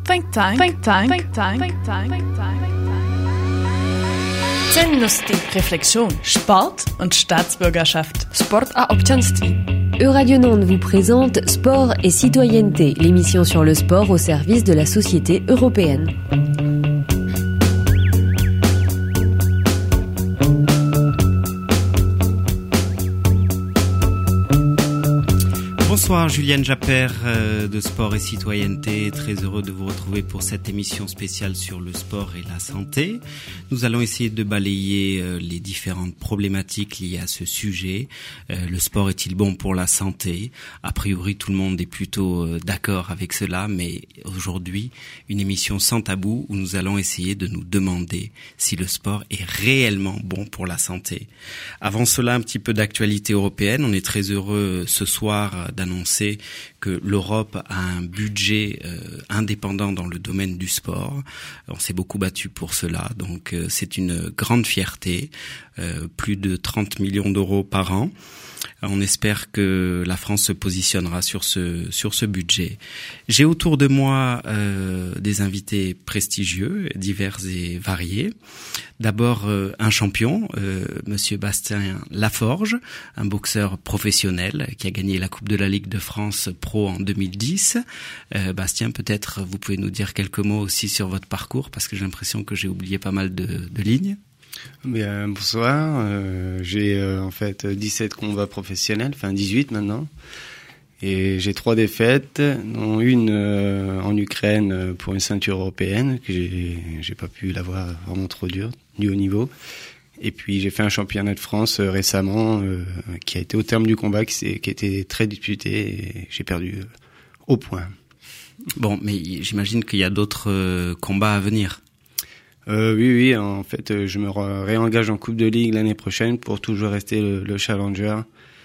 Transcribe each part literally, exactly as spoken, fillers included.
Think Tank. Think Tank. Think Tank. Think Tank. Think Tank. Cennosti. Reflexion. Sport und Staatsbürgerschaft. Sport a občanství. Euradio Nantes vous présente Sport et Citoyenneté, l'émission sur le sport au service de la société européenne. Bonsoir, Julienne Japper euh, de Sport et Citoyenneté, très heureux de vous retrouver pour cette émission spéciale sur le sport et la santé. Nous allons essayer de balayer euh, les différentes problématiques liées à ce sujet. Euh, le sport est-il bon pour la santé ? A priori, tout le monde est plutôt euh, d'accord avec cela, mais aujourd'hui, une émission sans tabou où nous allons essayer de nous demander si le sport est réellement bon pour la santé. Avant cela, un petit peu d'actualité européenne. On est très heureux ce soir d'annoncer que l'Europe a un budget euh, indépendant dans le domaine du sport. On s'est beaucoup battu pour cela, donc euh, c'est une grande fierté, euh, plus de trente millions d'euros par an. On espère que la France se positionnera sur ce sur ce budget. J'ai autour de moi euh, des invités prestigieux, divers et variés. D'abord euh, un champion, euh, Monsieur Bastien Laforge, un boxeur professionnel qui a gagné la Coupe de la Ligue de France Pro en deux mille dix. Euh, Bastien, peut-être vous pouvez nous dire quelques mots aussi sur votre parcours, parce que j'ai l'impression que j'ai oublié pas mal de, de lignes. Bien, bonsoir, euh, j'ai euh, en fait dix-sept combats professionnels, enfin dix-huit maintenant, et j'ai trois défaites, dont une euh, en Ukraine pour une ceinture européenne, que j'ai, j'ai pas pu l'avoir vraiment trop dur, du haut niveau, et puis j'ai fait un championnat de France euh, récemment, euh, qui a été au terme du combat, qui, s'est, qui a été très disputé, et j'ai perdu euh, au point. Bon, mais j'imagine qu'il y a d'autres euh, combats à venir. Euh, oui, oui, en fait, je me réengage en Coupe de Ligue l'année prochaine pour toujours rester le, le challenger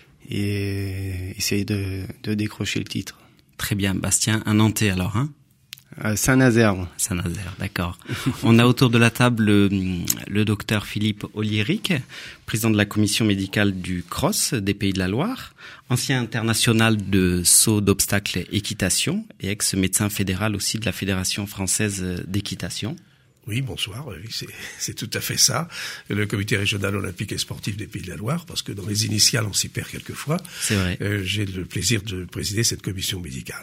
et essayer de, de décrocher le titre. Très bien, Bastien, un Nantais alors, hein ? À Saint-Nazaire. Saint-Nazaire, d'accord. On a autour de la table le, le docteur Philippe Olliéric, président de la commission médicale du CROSS des Pays de la Loire, ancien international de saut d'obstacles équitation et ex-médecin fédéral aussi de la Fédération française d'équitation. Oui, bonsoir. Oui, c'est, c'est tout à fait ça. Le comité régional olympique et sportif des Pays de la Loire, parce que dans les initiales, on s'y perd quelquefois. C'est vrai. Euh, j'ai le plaisir de présider cette commission médicale.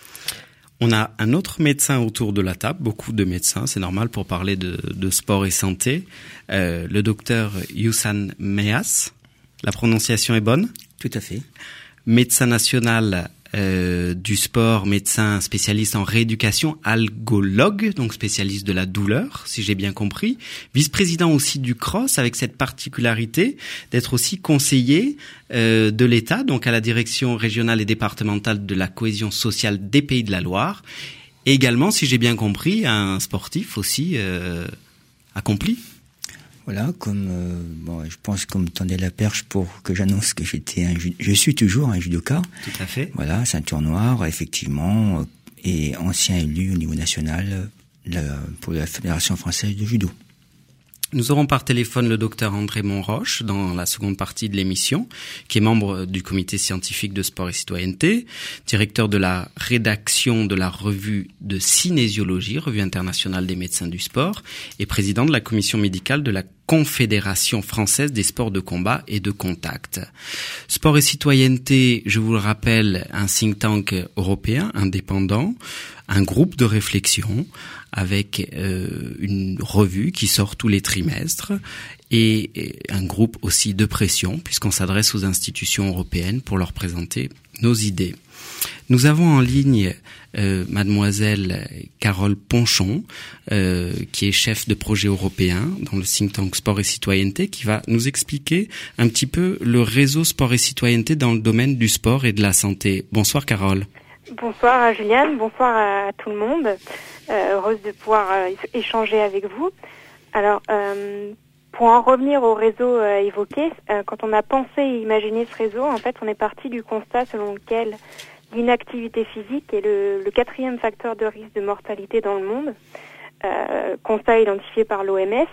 On a un autre médecin autour de la table, beaucoup de médecins, c'est normal pour parler de, de sport et santé. Euh, le docteur Youssan Meas. La prononciation est bonne ? Tout à fait. Médecin national Euh, du sport, médecin spécialiste en rééducation, algologue, donc spécialiste de la douleur, si j'ai bien compris, vice-président aussi du CROSS, avec cette particularité d'être aussi conseiller euh, de l'État, donc à la direction régionale et départementale de la cohésion sociale des Pays de la Loire, et également, si j'ai bien compris, un sportif aussi euh, accompli. Voilà, comme euh, bon, je pense qu'on me tendait la perche pour que j'annonce que j'étais un judo, je suis toujours un judoka. Tout à fait. Voilà, ceinture noire, effectivement, euh, et ancien élu au niveau national euh, la, pour la Fédération française de judo. Nous aurons par téléphone le docteur André Monroche dans la seconde partie de l'émission, qui est membre du comité scientifique de sport et citoyenneté, directeur de la rédaction de la revue de cinésiologie, revue internationale des médecins du sport, et président de la commission médicale de la Confédération française des sports de combat et de contact. Sport et citoyenneté, je vous le rappelle, un think tank européen indépendant, un groupe de réflexion avec euh, une revue qui sort tous les trimestres et, et un groupe aussi de pression puisqu'on s'adresse aux institutions européennes pour leur présenter nos idées. Nous avons en ligne euh, mademoiselle Carole Ponchon, euh, qui est chef de projet européen dans le think tank Sport et Citoyenneté, qui va nous expliquer un petit peu le réseau Sport et Citoyenneté dans le domaine du sport et de la santé. Bonsoir Carole. Bonsoir Juliane, bonsoir à tout le monde. Euh, heureuse de pouvoir euh, échanger avec vous. Alors, euh, pour en revenir au réseau euh, évoqué, euh, quand on a pensé et imaginé ce réseau, en fait, on est parti du constat selon lequel l'inactivité physique est le, le quatrième facteur de risque de mortalité dans le monde, euh, constat identifié par l'O M S.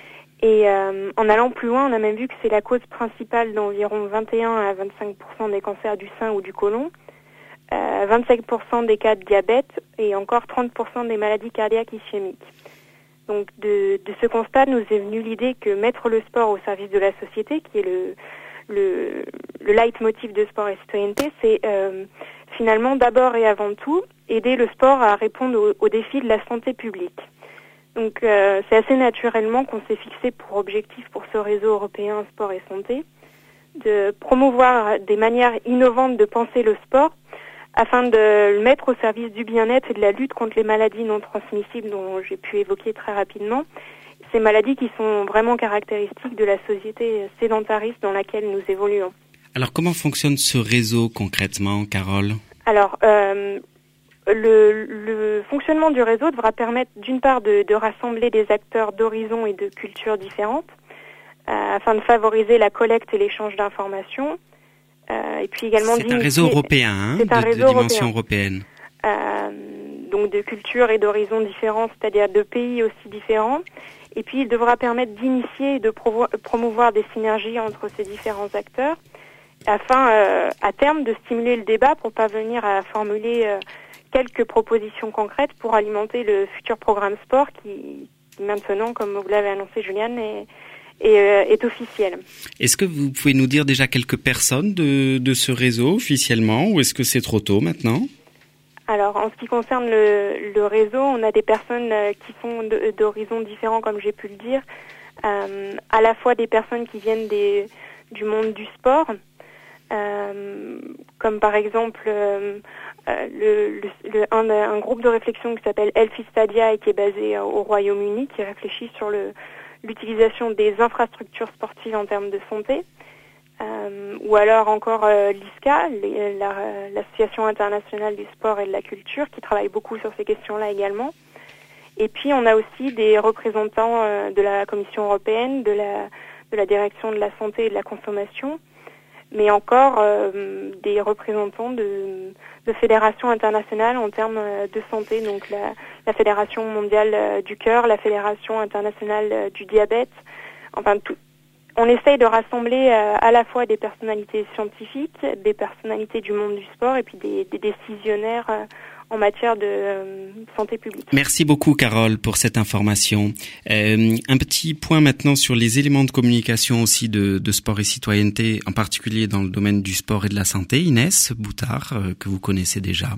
Et euh, en allant plus loin, on a même vu que c'est la cause principale d'environ vingt et un à vingt-cinq pour cent des cancers du sein ou du côlon. euh, vingt-cinq pour cent des cas de diabète et encore trente pour cent des maladies cardiaques ischémiques. Donc de, de ce constat nous est venue l'idée que mettre le sport au service de la société, qui est le, le, le leitmotiv de Sport et Citoyenneté, c'est euh, finalement d'abord et avant tout aider le sport à répondre aux, aux défis de la santé publique. Donc euh, c'est assez naturellement qu'on s'est fixé pour objectif pour ce réseau européen Sport et Santé de promouvoir des manières innovantes de penser le sport afin de le mettre au service du bien-être et de la lutte contre les maladies non transmissibles dont j'ai pu évoquer très rapidement. Ces maladies qui sont vraiment caractéristiques de la société sédentariste dans laquelle nous évoluons. Alors comment fonctionne ce réseau concrètement, Carole ? Alors, euh, le, le fonctionnement du réseau devra permettre d'une part de, de rassembler des acteurs d'horizons et de cultures différentes euh, afin de favoriser la collecte et l'échange d'informations. Euh, et puis également c'est un réseau européen, hein, c'est un de, réseau de dimension européen. européenne. Euh, donc de cultures et d'horizons différents, c'est-à-dire de pays aussi différents. Et puis il devra permettre d'initier et de provo- promouvoir des synergies entre ces différents acteurs, afin euh, à terme de stimuler le débat pour parvenir à formuler euh, quelques propositions concrètes pour alimenter le futur programme sport qui, qui maintenant, comme vous l'avez annoncé Juliane, est Et, euh, est officiel. Est-ce que vous pouvez nous dire déjà quelques personnes de, de ce réseau officiellement, ou est-ce que c'est trop tôt maintenant ? Alors, en ce qui concerne le, le réseau, on a des personnes euh, qui sont de, d'horizons différents, comme j'ai pu le dire, euh, à la fois des personnes qui viennent des, du monde du sport, euh, comme par exemple euh, euh, le, le, le, un, un groupe de réflexion qui s'appelle Elfistadia et qui est basé au Royaume-Uni, qui réfléchit sur le l'utilisation des infrastructures sportives en termes de santé, euh, ou alors encore euh, l'I S C A, les, la, l'Association internationale du sport et de la culture, qui travaille beaucoup sur ces questions-là également. Et puis on a aussi des représentants euh, de la Commission européenne, de la, de la Direction de la santé et de la consommation, mais encore euh, des représentants de, de fédérations internationales en termes de santé, donc la, la Fédération mondiale du cœur, la Fédération internationale du diabète. Enfin, tout, on essaye de rassembler euh, à la fois des personnalités scientifiques, des personnalités du monde du sport et puis des, des décisionnaires euh, en matière de euh, santé publique. Merci beaucoup Carole pour cette information. Euh, un petit point maintenant sur les éléments de communication aussi de, de Sport et Citoyenneté, en particulier dans le domaine du sport et de la santé. Inès Boutard, euh, que vous connaissez déjà.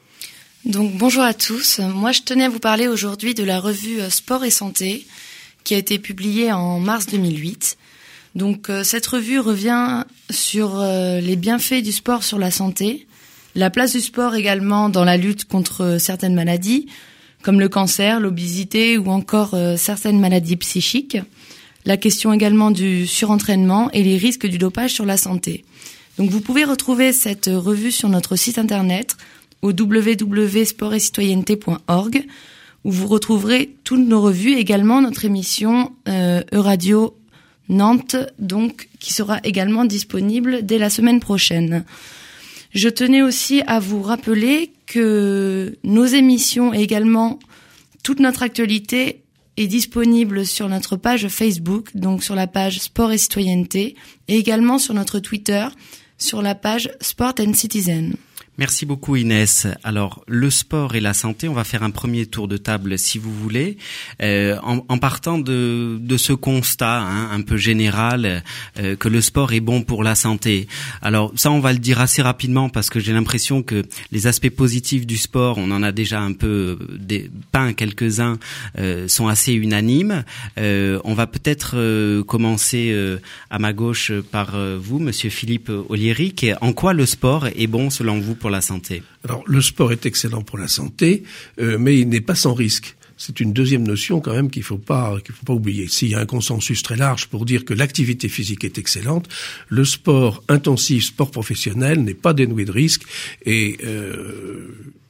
Donc bonjour à tous. Moi je tenais à vous parler aujourd'hui de la revue Sport et Santé qui a été publiée en mars deux mille huit. Donc euh, cette revue revient sur euh, les bienfaits du sport sur la santé, la place du sport également dans la lutte contre certaines maladies, comme le cancer, l'obésité ou encore euh, certaines maladies psychiques. La question également du surentraînement et les risques du dopage sur la santé. Donc vous pouvez retrouver cette revue sur notre site internet au w w w point sport et citoyenneté point org où vous retrouverez toutes nos revues et également notre émission euh, Euradio Nantes, donc qui sera également disponible dès la semaine prochaine. Je tenais aussi à vous rappeler que nos émissions et également toute notre actualité est disponible sur notre page Facebook, donc sur la page Sport et Citoyenneté, et également sur notre Twitter, sur la page Sport and Citizen. Merci beaucoup Inès. Alors le sport et la santé, on va faire un premier tour de table si vous voulez, euh, en, en partant de, de ce constat hein, un peu général euh, que le sport est bon pour la santé. Alors ça on va le dire assez rapidement parce que j'ai l'impression que les aspects positifs du sport, on en a déjà un peu des, peint quelques-uns, euh, sont assez unanimes. Euh, on va peut-être euh, commencer euh, à ma gauche par euh, vous, Monsieur Philippe Oliéric. En quoi le sport est bon selon vous pour la santé? Alors, le sport est excellent pour la santé, euh, mais il n'est pas sans risque. C'est une deuxième notion quand même qu'il faut pas qu'il faut pas oublier. S'il y a un consensus très large pour dire que l'activité physique est excellente, le sport intensif, sport professionnel n'est pas dénué de risques et euh,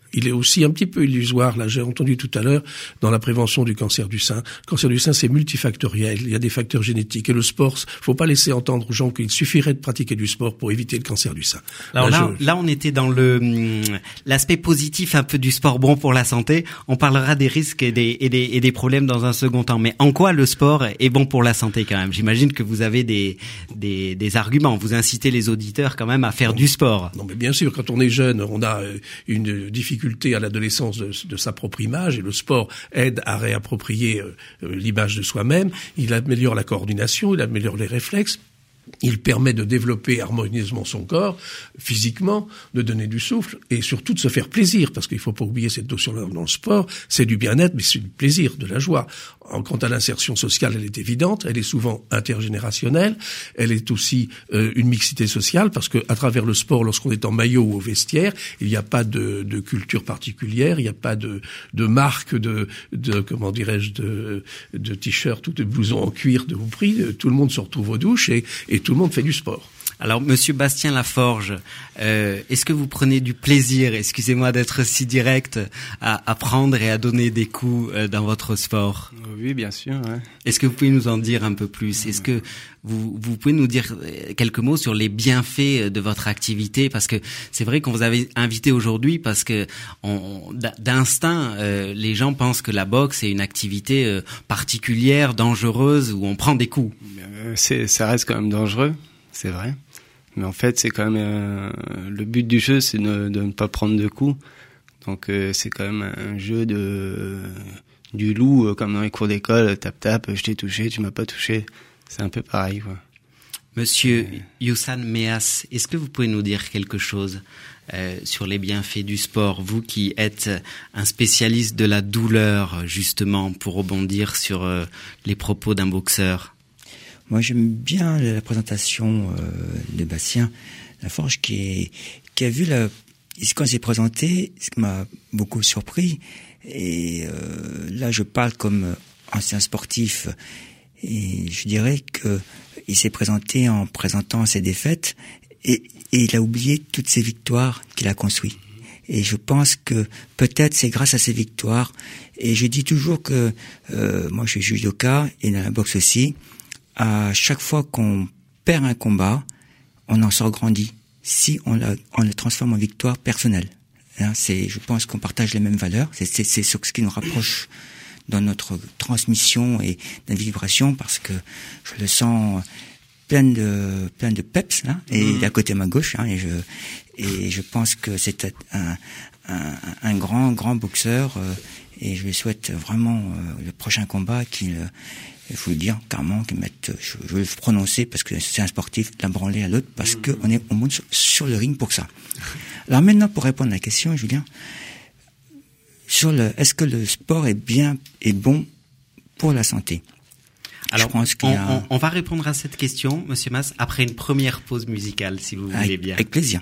Il est aussi un petit peu illusoire, là j'ai entendu tout à l'heure, dans la prévention du cancer du sein. Le cancer du sein, c'est multifactoriel, il y a des facteurs génétiques. Et le sport, faut pas laisser entendre aux gens qu'il suffirait de pratiquer du sport pour éviter le cancer du sein. Alors là, là, je... là on était dans le l'aspect positif un peu du sport bon pour la santé. On parlera des risques et des, et des, et des problèmes dans un second temps. Mais en quoi le sport est bon pour la santé quand même? J'imagine que vous avez des, des, des arguments. Vous incitez les auditeurs quand même à faire non, du sport. Non mais bien sûr, quand on est jeune, on a une difficulté à l'adolescence de, de sa propre image et le sport aide à réapproprier euh, l'image de soi-même. Il améliore la coordination, il améliore les réflexes. Il permet de développer harmonieusement son corps, physiquement, de donner du souffle et surtout de se faire plaisir, parce qu'il faut pas oublier cette notion-là dans le sport, c'est du bien-être, mais c'est du plaisir, de la joie. Quant à l'insertion sociale, elle est évidente, elle est souvent intergénérationnelle, elle est aussi euh, une mixité sociale, parce que à travers le sport, lorsqu'on est en maillot ou au vestiaire, il n'y a pas de, de culture particulière, il n'y a pas de, de marque de, de comment dirais-je, de, de t-shirt ou de blouson en cuir de haut prix. Tout le monde se retrouve aux douches et, et tout le monde fait du sport. Alors, Monsieur Bastien Laforge, euh, est-ce que vous prenez du plaisir, excusez-moi d'être si direct, à, à prendre et à donner des coups euh, dans votre sport? Oui, bien sûr. Ouais. Est-ce que vous pouvez nous en dire un peu plus? Est-ce que vous, vous pouvez nous dire quelques mots sur les bienfaits de votre activité? Parce que c'est vrai qu'on vous avait invité aujourd'hui parce que on, d'instinct, euh, les gens pensent que la boxe est une activité euh, particulière, dangereuse, où on prend des coups. C'est, ça reste quand même dangereux, c'est vrai. Mais en fait, c'est quand même euh, le but du jeu, c'est de, de ne pas prendre de coups. Donc, euh, c'est quand même un jeu de euh, du loup, euh, comme dans les cours d'école, tap tap, je t'ai touché, tu m'as pas touché. C'est un peu pareil, quoi. Monsieur euh... Youssan Meas, est-ce que vous pouvez nous dire quelque chose euh, sur les bienfaits du sport, vous qui êtes un spécialiste de la douleur, justement, pour rebondir sur euh, les propos d'un boxeur? Moi, j'aime bien la présentation euh, de Bastien Laforge qui, est, qui a vu la, quand il s'est présenté, ce qui m'a beaucoup surpris. Et euh, là, je parle comme ancien sportif et je dirais que il s'est présenté en présentant ses défaites et, et il a oublié toutes ses victoires qu'il a construites. Et je pense que peut-être c'est grâce à ces victoires. Et je dis toujours que euh, moi, je suis judoka et dans la boxe aussi. À chaque fois qu'on perd un combat, on en sort grandi. Si on, la, on le transforme en victoire personnelle. Hein, c'est, je pense qu'on partage les mêmes valeurs. C'est, c'est, c'est ce qui nous rapproche dans notre transmission et dans la vibration, parce que je le sens plein de plein de peps là, et mmh. d'à côté à ma gauche. Hein, et je et je pense que c'est un un, un grand grand boxeur. Euh, et je lui souhaite vraiment euh, le prochain combat qu'il il faut le dire carrément, qu'ils mettent, je, je vais le prononcer parce que c'est un sportif, la branler à l'autre, parce que on est, on monte sur, sur le ring pour ça. Alors maintenant, pour répondre à la question, Julien, sur le, est-ce que le sport est bien, est bon pour la santé? Alors, je pense qu'il on, y a... on, on va répondre à cette question, Monsieur Mas, après une première pause musicale, si vous voulez avec, bien. Avec plaisir.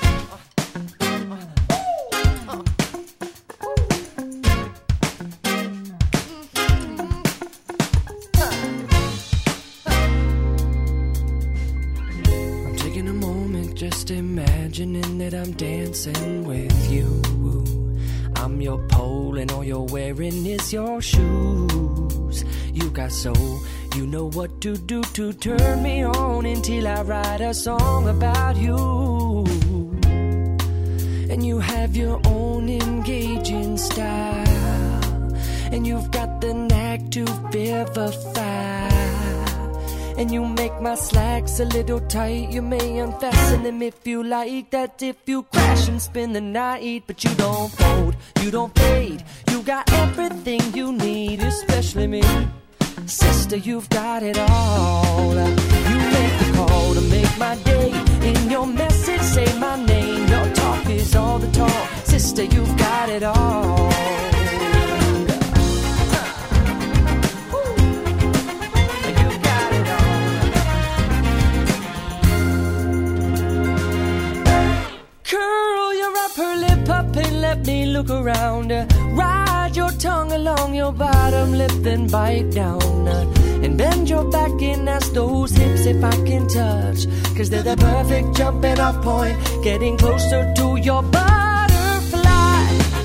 Imagining that I'm dancing with you. I'm your pole and all you're wearing is your shoes. You got soul, you know what to do to turn me on until I write a song about you. And you have your own engaging style, and you've got the knack to vivify. And you make my slacks a little tight. You may unfasten them if you like that. If you crash and spend the night, but you don't fold, you don't fade. You got everything you need, especially me. Sister, you've got it all. You make the call to make my day. In your message, say my name. Your talk is all the talk. Sister, you've got it all. Let me look around. Ride your tongue along your bottom lip, then bite down. And bend your back and ask those hips if I can touch. Cause they're the perfect jumping off point, getting closer to your butterfly.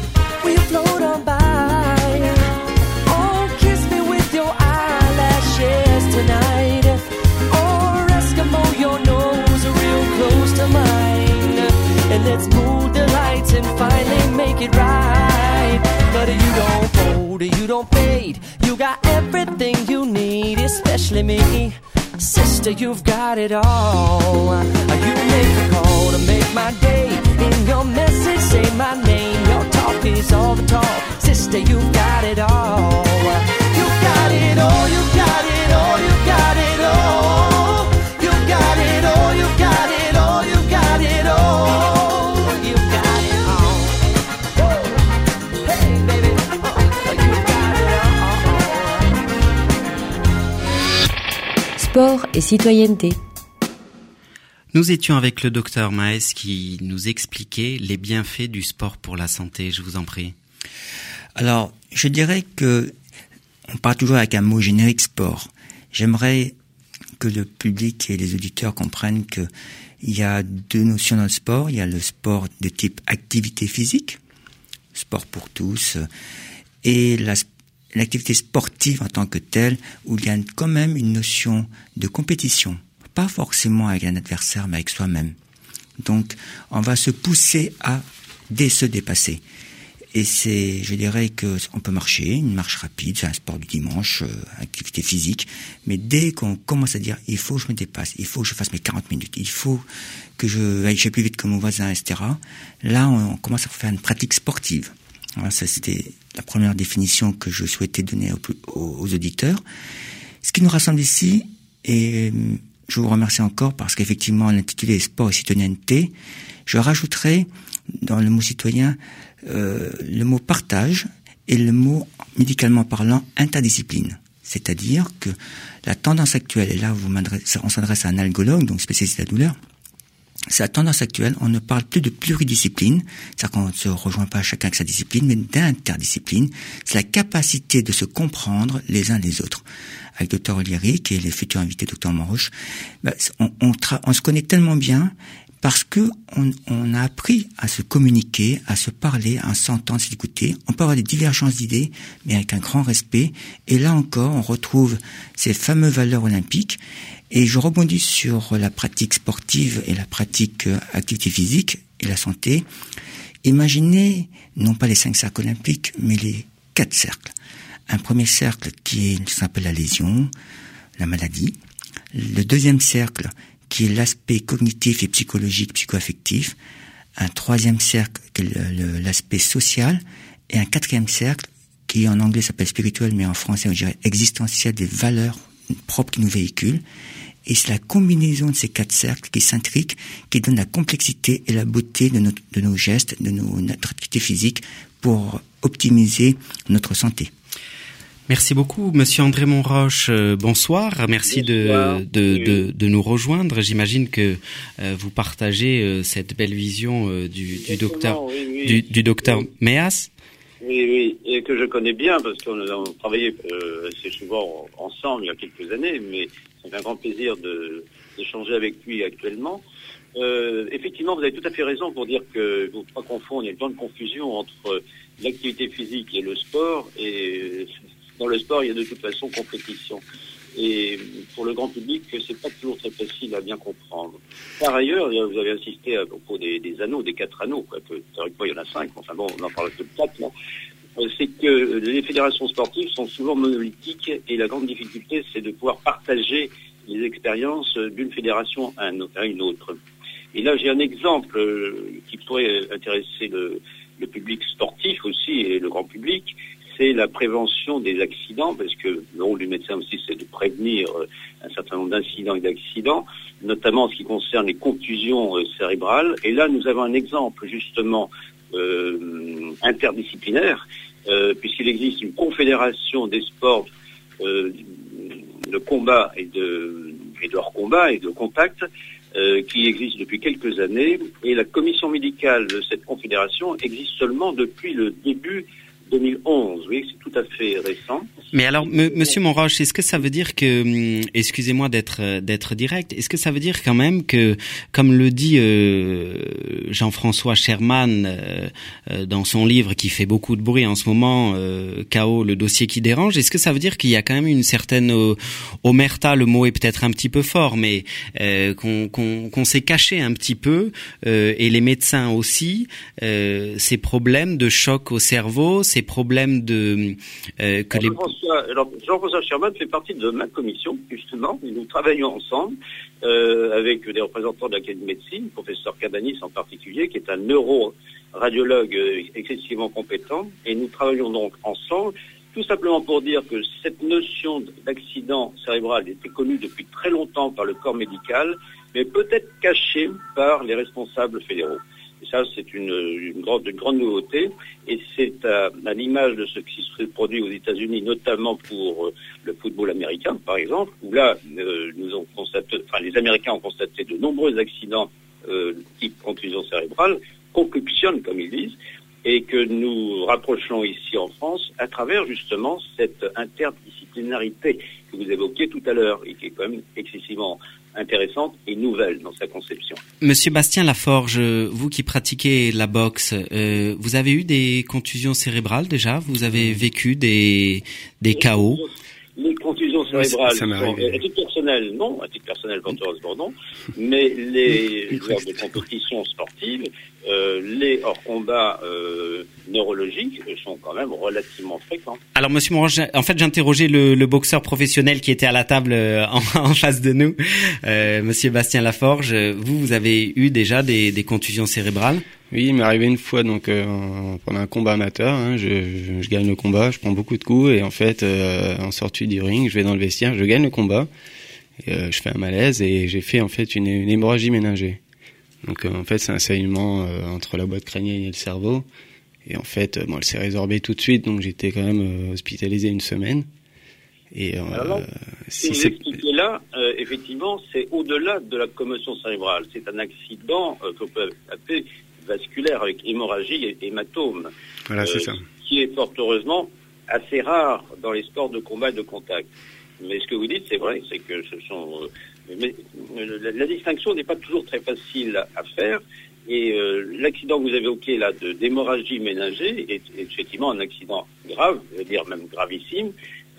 let's move the lights and finally make it right. But you don't fold, you don't fade. You got everything you need, especially me. Sister, you've got it all. You make a call to make my day. In your message, say my name. Your talk is all the talk. Sister, you've got it all. You got it all, you got it all, you got it all. You got it all, you got it all, you got it all. You got it all. Woo! Hey, baby, uh, you got it all. Sport et citoyenneté. Nous étions avec le docteur Maes qui nous expliquait les bienfaits du sport pour la santé. Je vous en prie. Alors, je dirais que on parle toujours avec un mot générique sport. J'aimerais que le public et les auditeurs comprennent que il y a deux notions dans le sport. Il y a le sport de type activité physique, sport pour tous, et la, l'activité sportive en tant que telle, où il y a quand même une notion de compétition. Pas forcément avec un adversaire, mais avec soi-même. Donc, on va se pousser à dé- se dépasser. Et c'est, je dirais que on peut marcher, une marche rapide, c'est un sport du dimanche, euh, activité physique. Mais dès qu'on commence à dire, il faut que je me dépasse, il faut que je fasse mes quarante minutes, il faut que je aille plus vite que mon voisin, et cetera. Là, on, on commence à faire une pratique sportive. Voilà, ça, c'était la première définition que je souhaitais donner aux, aux, aux auditeurs. Ce qui nous rassemble ici, et je vous remercie encore parce qu'effectivement, l'intitulé est sport et citoyenneté. Je rajouterai dans le mot citoyen euh, le mot partage et le mot, médicalement parlant, interdiscipline. C'est-à-dire que la tendance actuelle, et là vous on s'adresse à un algologue, donc spécialiste de la douleur, c'est la tendance actuelle, on ne parle plus de pluridiscipline, c'est-à-dire qu'on ne se rejoint pas chacun avec sa discipline, mais d'interdiscipline. C'est la capacité de se comprendre les uns les autres. Avec docteur Oliéric et les futurs invités docteur Monroche, ben, on, on, tra- on se connaît tellement bien parce que on, on a appris à se communiquer, à se parler, à s'entendre, à s'écouter. On peut avoir des divergences d'idées, mais avec un grand respect. Et là encore, on retrouve ces fameuses valeurs olympiques. Et je rebondis sur la pratique sportive et la pratique euh, activité physique et la santé. Imaginez, non pas les cinq cercles olympiques, mais les quatre cercles. Un premier cercle qui est, s'appelle la lésion, la maladie. Le deuxième cercle qui est l'aspect cognitif et psychologique, psycho-affectif. Un troisième cercle qui est le, le, l'aspect social. Et un quatrième cercle qui en anglais s'appelle spirituel, mais en français on dirait existentiel, des valeurs propres qui nous véhiculent. Et c'est la combinaison de ces quatre cercles qui s'intriquent, qui donne la complexité et la beauté de, notre, de nos gestes, de nos, notre activité physique pour optimiser notre santé. Merci beaucoup, Monsieur André Monroche. Euh, bonsoir. Merci bonsoir. De, de, oui. de, de nous rejoindre. J'imagine que euh, vous partagez euh, cette belle vision euh, du, du docteur, oui, oui. du, du docteur oui. Méas. Oui, oui, et que je connais bien parce qu'on a travaillé euh, assez souvent ensemble il y a quelques années, mais c'est un grand plaisir de, d'échanger avec lui actuellement. Euh, effectivement, vous avez tout à fait raison pour dire que il ne faut pas confondre, il y a une grande confusion entre l'activité physique et le sport, et dans le sport, il y a de toute façon compétition. Et pour le grand public, c'est pas toujours très facile à bien comprendre. Par ailleurs, vous avez insisté à propos des, des anneaux, des quatre anneaux, quoi, que théoriquement il y en a cinq, enfin bon, on en parle que de quatre, là. C'est que les fédérations sportives sont souvent monolithiques et la grande difficulté, c'est de pouvoir partager les expériences d'une fédération à une autre. Et là, j'ai un exemple qui pourrait intéresser le, le public sportif aussi et le grand public. C'est la prévention des accidents, parce que le rôle du médecin aussi, c'est de prévenir un certain nombre d'incidents et d'accidents, notamment en ce qui concerne les contusions cérébrales. Et là, nous avons un exemple, justement, euh, interdisciplinaire, euh, puisqu'il existe une confédération des sports euh, de combat et de, et de hors combat et de contact, euh, qui existe depuis quelques années. Et la commission médicale de cette confédération existe seulement depuis le début deux mille onze, oui, c'est tout à fait récent. Mais alors, m- Monsieur Monroche, est-ce que ça veut dire que, excusez-moi d'être d'être direct, est-ce que ça veut dire quand même que, comme le dit euh, Jean-François Sherman euh, dans son livre qui fait beaucoup de bruit en ce moment, euh, K O, le dossier qui dérange, est-ce que ça veut dire qu'il y a quand même une certaine euh, omerta, le mot est peut-être un petit peu fort, mais euh, qu'on, qu'on, qu'on s'est caché un petit peu, euh, et les médecins aussi, euh, ces problèmes de choc au cerveau, ces problèmes de euh, que les Jean-François, alors, Jean-François Sherman fait partie de ma commission, justement, et nous travaillons ensemble euh, avec des représentants de l'Académie de médecine, professeur Cadanis en particulier, qui est un neuroradiologue euh, excessivement compétent, et nous travaillons donc ensemble, tout simplement pour dire que cette notion d'accident cérébral était connue depuis très longtemps par le corps médical, mais peut-être cachée par les responsables fédéraux. Et ça, c'est une, une, grande, une grande nouveauté. Et c'est à, à l'image de ce qui se produit aux États-Unis, notamment pour euh, le football américain, par exemple, où là, euh, nous avons constaté, enfin, les Américains ont constaté de nombreux accidents euh, type contusion cérébrale, concussion, comme ils disent, et que nous rapprochons ici en France à travers justement cette interdisciplinarité que vous évoquiez tout à l'heure et qui est quand même excessivement intéressante et nouvelle dans sa conception. Monsieur Bastien Laforge, vous qui pratiquez la boxe, euh, vous avez eu des contusions cérébrales déjà? Vous avez vécu des, des K O? Les contusions cérébrales, ça, ça sont, à titre personnel, non, à titre personnel, quand heureusement non, mais les joueurs de compétition sportive, euh, les hors-combats euh, neurologiques sont quand même relativement fréquents. Alors, Monsieur Monroche, en fait, j'interrogeais le, le boxeur professionnel qui était à la table en, en face de nous, euh, Monsieur Bastien Laforge. Vous, vous avez eu déjà des, des contusions cérébrales? Oui, il m'est arrivé une fois donc euh, pendant un combat amateur. Hein, je, je, je gagne le combat, je prends beaucoup de coups et en fait, euh, en sortie du ring, je vais dans le vestiaire, je gagne le combat, et, euh, je fais un malaise et j'ai fait en fait une, une hémorragie méningée. Donc euh, en fait, c'est un saignement euh, entre la boîte crânienne et le cerveau. Et en fait, euh, bon, elle s'est résorbée tout de suite, donc j'étais quand même euh, hospitalisé une semaine. Et euh, Alors, si vous expliquez là, euh, effectivement, c'est au-delà de la commotion cérébrale. C'est un accident euh, qu'on peut appeler vasculaire avec hémorragie et hématome. Voilà, euh, c'est ça. Qui est fort heureusement assez rare dans les sports de combat et de contact. Mais ce que vous dites, c'est vrai, c'est que ce sont... Euh, mais, la, la distinction n'est pas toujours très facile à, à faire. Et euh, l'accident que vous avez évoqué là de, d'hémorragie méningée est, est effectivement un accident grave, je veux dire même gravissime,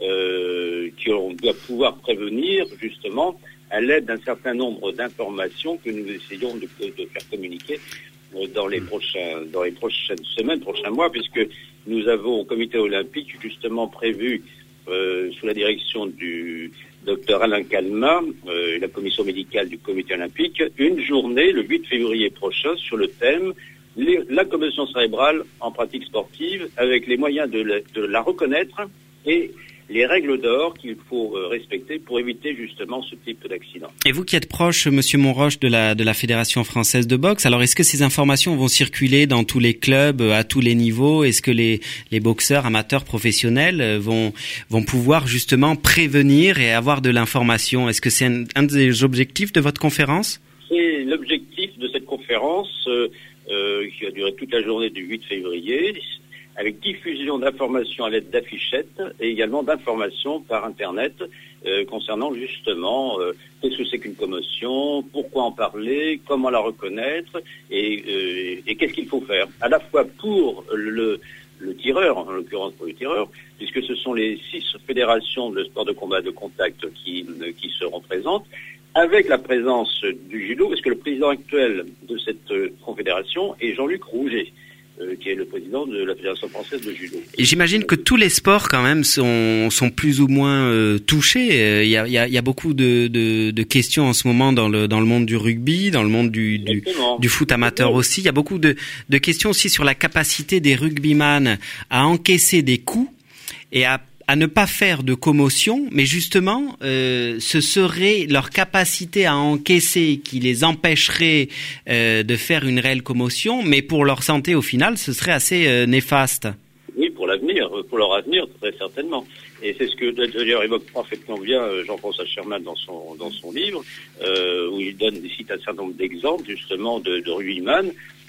euh, qu'on doit pouvoir prévenir justement à l'aide d'un certain nombre d'informations que nous essayons de, de faire communiquer dans les prochains, dans les prochaines semaines, prochains mois, puisque nous avons au comité olympique justement prévu, euh, sous la direction du docteur Alain Calmat, euh, la commission médicale du comité olympique, une journée le huit février prochain sur le thème les, la commotion cérébrale en pratique sportive, avec les moyens de la, de la reconnaître et les règles d'or qu'il faut respecter pour éviter justement ce type d'accident. Et vous qui êtes proche, Monsieur Monroche, de la de la Fédération française de boxe, alors est-ce que ces informations vont circuler dans tous les clubs, à tous les niveaux? Est-ce que les les boxeurs amateurs professionnels vont vont pouvoir justement prévenir et avoir de l'information? Est-ce que c'est un, un des objectifs de votre conférence? C'est l'objectif de cette conférence euh, euh, qui a duré toute la journée du huit février. Avec diffusion d'informations à l'aide d'affichettes et également d'informations par Internet euh, concernant justement euh, qu'est-ce que c'est qu'une commotion, pourquoi en parler, comment la reconnaître et, euh, et qu'est-ce qu'il faut faire, à la fois pour le, le tireur, en l'occurrence pour le tireur, puisque ce sont les six fédérations de sport de combat de contact qui, qui seront présentes, avec la présence du judo, parce que le président actuel de cette euh, confédération est Jean-Luc Rouget, Euh, qui est le président de la Fédération française de judo. Et j'imagine que tous les sports quand même sont, sont plus ou moins euh, touchés. Il y a, il y a, il y a beaucoup de, de, de questions en ce moment dans le, dans le monde du rugby, dans le monde du, du, du foot amateur aussi. Il y a beaucoup de, de questions aussi sur la capacité des rugbyman à encaisser des coups et à à ne pas faire de commotion, mais justement, euh, ce serait leur capacité à encaisser qui les empêcherait euh, de faire une réelle commotion, mais pour leur santé au final, ce serait assez euh, néfaste. Oui, pour l'avenir, pour leur avenir, très certainement. Et c'est ce que d'ailleurs évoque parfaitement bien Jean-François Sherman dans son dans son livre, euh, où il donne, il cite un certain nombre d'exemples justement de, de rugbyman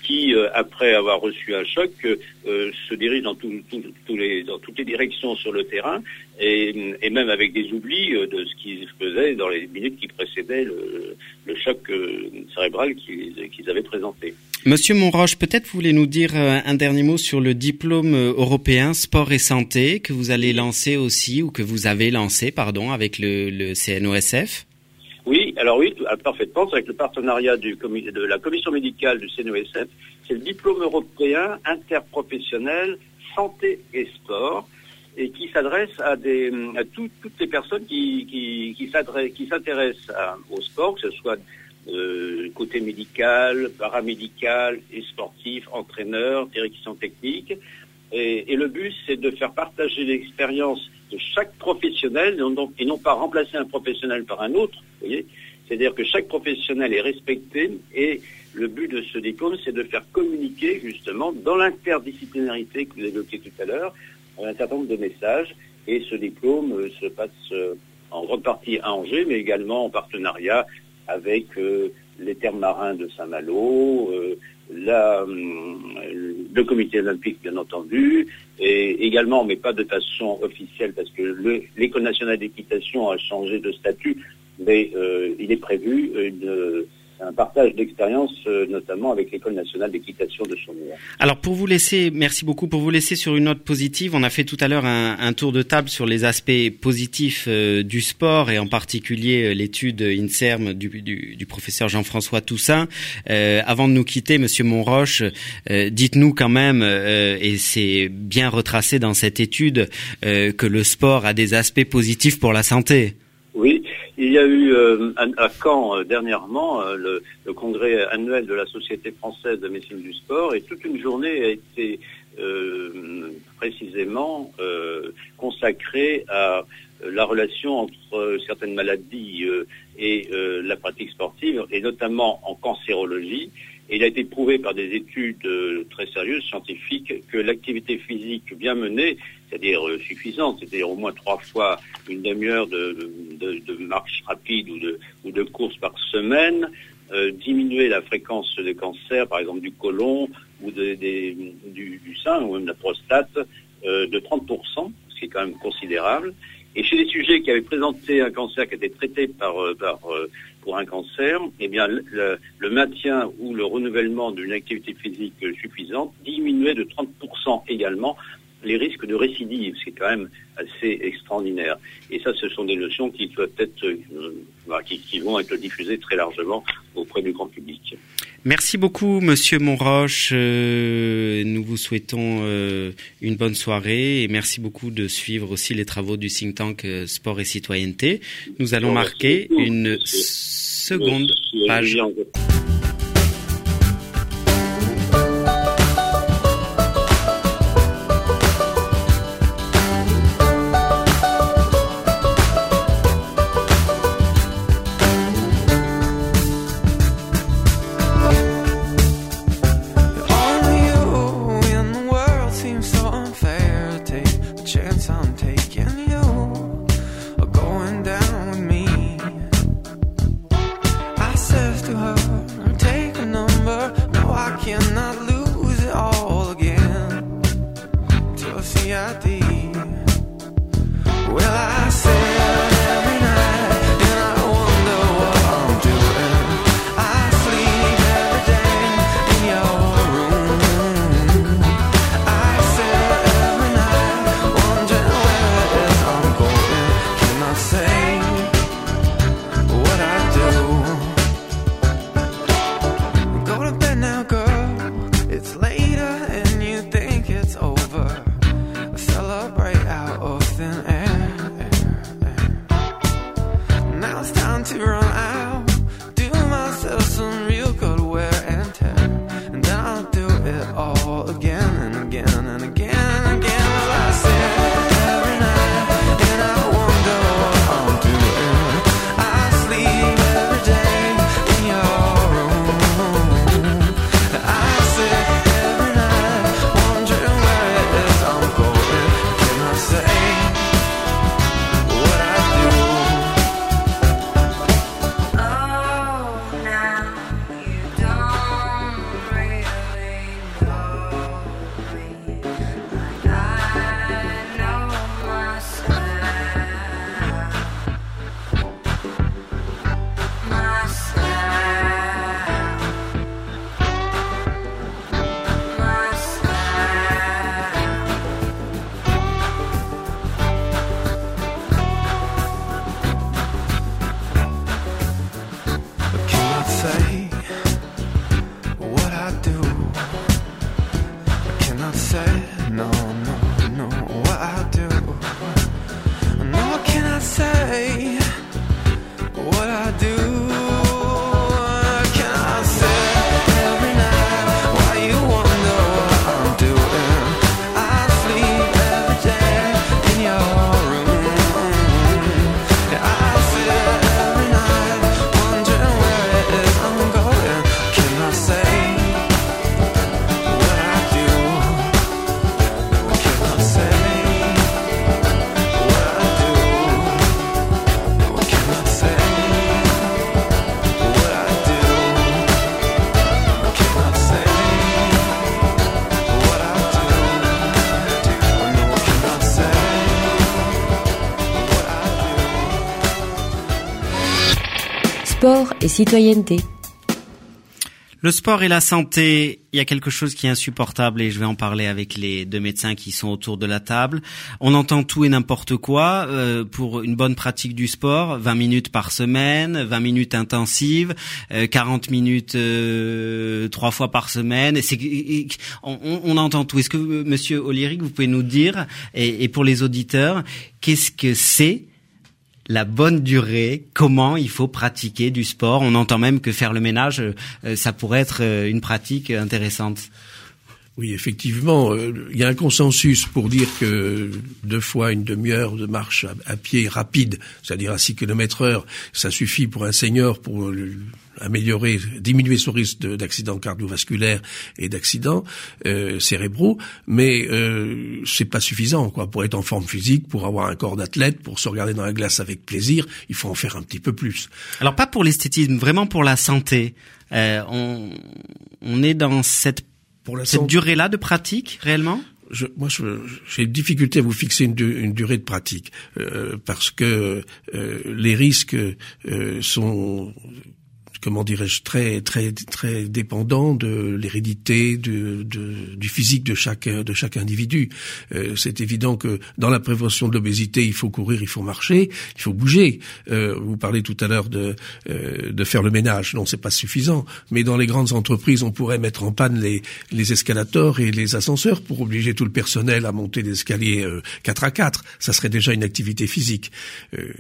qui, euh, après avoir reçu un choc, euh, se dirige dans, tout, tout, tout les, dans toutes les directions sur le terrain, et, et même avec des oublis euh, de ce qui se faisait dans les minutes qui précédaient le, le choc euh, cérébral qu'ils, qu'ils avaient présenté. Monsieur Monroche, peut-être vous voulez nous dire euh, un dernier mot sur le diplôme européen sport et santé que vous allez lancer aussi, ou que vous avez lancé, pardon, avec le, le C N O S F? Oui, alors oui, parfaitement, c'est avec le partenariat du comité, de la commission médicale du C N O S F, c'est le diplôme européen interprofessionnel santé et sport, et qui s'adresse à, des, à tout, toutes les personnes qui, qui, qui, qui s'intéressent à, au sport, que ce soit euh, côté médical, paramédical et sportif, entraîneur, direction technique. Et, et le but, c'est de faire partager l'expérience de chaque professionnel, donc, et non pas remplacer un professionnel par un autre, vous voyez. C'est-à-dire que chaque professionnel est respecté, et le but de ce diplôme, c'est de faire communiquer justement dans l'interdisciplinarité que vous évoquiez tout à l'heure, un certain nombre de messages, et ce diplôme euh, se passe euh, en grande partie à Angers, mais également en partenariat avec euh, les terres marins de Saint-Malo, euh, la, euh, le comité olympique bien entendu, et également, mais pas de façon officielle, parce que le, l'École nationale d'équitation a changé de statut, mais euh, il est prévu une, un partage d'expérience, euh, notamment avec l'École nationale d'équitation de Saumur. Alors pour vous laisser, merci beaucoup, pour vous laisser sur une note positive, on a fait tout à l'heure un, un tour de table sur les aspects positifs euh, du sport, et en particulier euh, l'étude INSERM du, du, du professeur Jean-François Toussaint. Euh, avant de nous quitter, Monsieur Monroche, euh, dites-nous quand même, euh, et c'est bien retracé dans cette étude, euh, que le sport a des aspects positifs pour la santé. Oui. Il y a eu euh, à Caen euh, dernièrement euh, le, le congrès annuel de la Société française de médecine du sport, et toute une journée a été euh, précisément euh, consacrée à euh, la relation entre euh, certaines maladies euh, et euh, la pratique sportive, et notamment en cancérologie. Et il a été prouvé par des études euh, très sérieuses, scientifiques, que l'activité physique bien menée, c'est-à-dire euh, suffisante, c'est-à-dire au moins trois fois une demi-heure de, de, de marche rapide ou de, ou de course par semaine, euh, diminuer la fréquence des cancers, par exemple du côlon ou de, des, du, du sein ou même de la prostate, euh, de trente pour cent, ce qui est quand même considérable. Et chez les sujets qui avaient présenté un cancer qui était traité par, par pour un cancer, eh bien le, le maintien ou le renouvellement d'une activité physique suffisante diminuait de trente pour cent également les risques de récidive, ce qui est quand même assez extraordinaire. Et ça, ce sont des notions qui doivent être, euh, qui, qui vont être diffusées très largement auprès du grand public. Merci beaucoup, Monsieur Monroche. Euh, nous vous souhaitons euh, une bonne soirée, et merci beaucoup de suivre aussi les travaux du think tank euh, Sport et Citoyenneté. Nous allons bon, marquer une monsieur, seconde monsieur, page. Monsieur. Sport et citoyenneté. Le sport et la santé, il y a quelque chose qui est insupportable et je vais en parler avec les deux médecins qui sont autour de la table. On entend tout et n'importe quoi euh, pour une bonne pratique du sport, vingt minutes par semaine, vingt minutes intensives, euh, quarante minutes euh, trois fois par semaine. Et c'est, on, on entend tout. Est-ce que, Monsieur Oliric, vous pouvez nous dire, et, et pour les auditeurs, qu'est-ce que c'est la bonne durée, comment il faut pratiquer du sport? On entend même que faire le ménage, euh, ça pourrait être euh, une pratique intéressante. Oui, effectivement, euh, il y a un consensus pour dire que deux fois une demi-heure de marche à, à pied rapide, c'est-à-dire à six kilomètres heure, ça suffit pour un senior pour euh, améliorer, diminuer son risque de, d'accidents cardiovasculaires et d'accidents euh, cérébraux, mais euh, c'est pas suffisant, quoi. Pour être en forme physique, pour avoir un corps d'athlète, pour se regarder dans la glace avec plaisir, il faut en faire un petit peu plus. Alors pas pour l'esthétisme, vraiment pour la santé. Euh, on, on est dans cette Pour la Cette santé. durée-là de pratique, réellement? Je, moi, je, j'ai une difficulté à vous fixer une, du, une durée de pratique euh, parce que euh, les risques euh, sont, comment dirais-je, très très très dépendants de l'hérédité, de, de, du physique de chaque de chaque individu. Euh, c'est évident que dans la prévention de l'obésité, il faut courir, il faut marcher, il faut bouger. Euh, vous parlez tout à l'heure de euh, de faire le ménage. Non, c'est pas suffisant. Mais dans les grandes entreprises, on pourrait mettre en panne les les escalators et les ascenseurs pour obliger tout le personnel à monter des escaliers euh, quatre à quatre. Ça serait déjà une activité physique. Euh,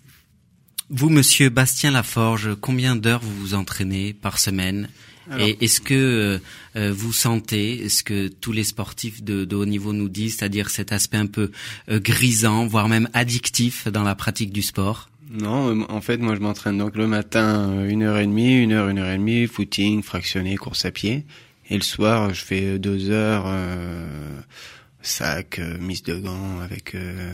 Vous, Monsieur Bastien Laforge, combien d'heures vous vous entraînez par semaine? Alors, et est-ce que euh, vous sentez ce que tous les sportifs de, de haut niveau nous disent, c'est-à-dire cet aspect un peu euh, grisant, voire même addictif dans la pratique du sport? Non, en fait, moi je m'entraîne donc le matin une heure et demie, une heure, une heure et demie, footing, fractionné, course à pied. Et le soir, je fais deux heures, euh, sac, euh, mise de gants avec euh,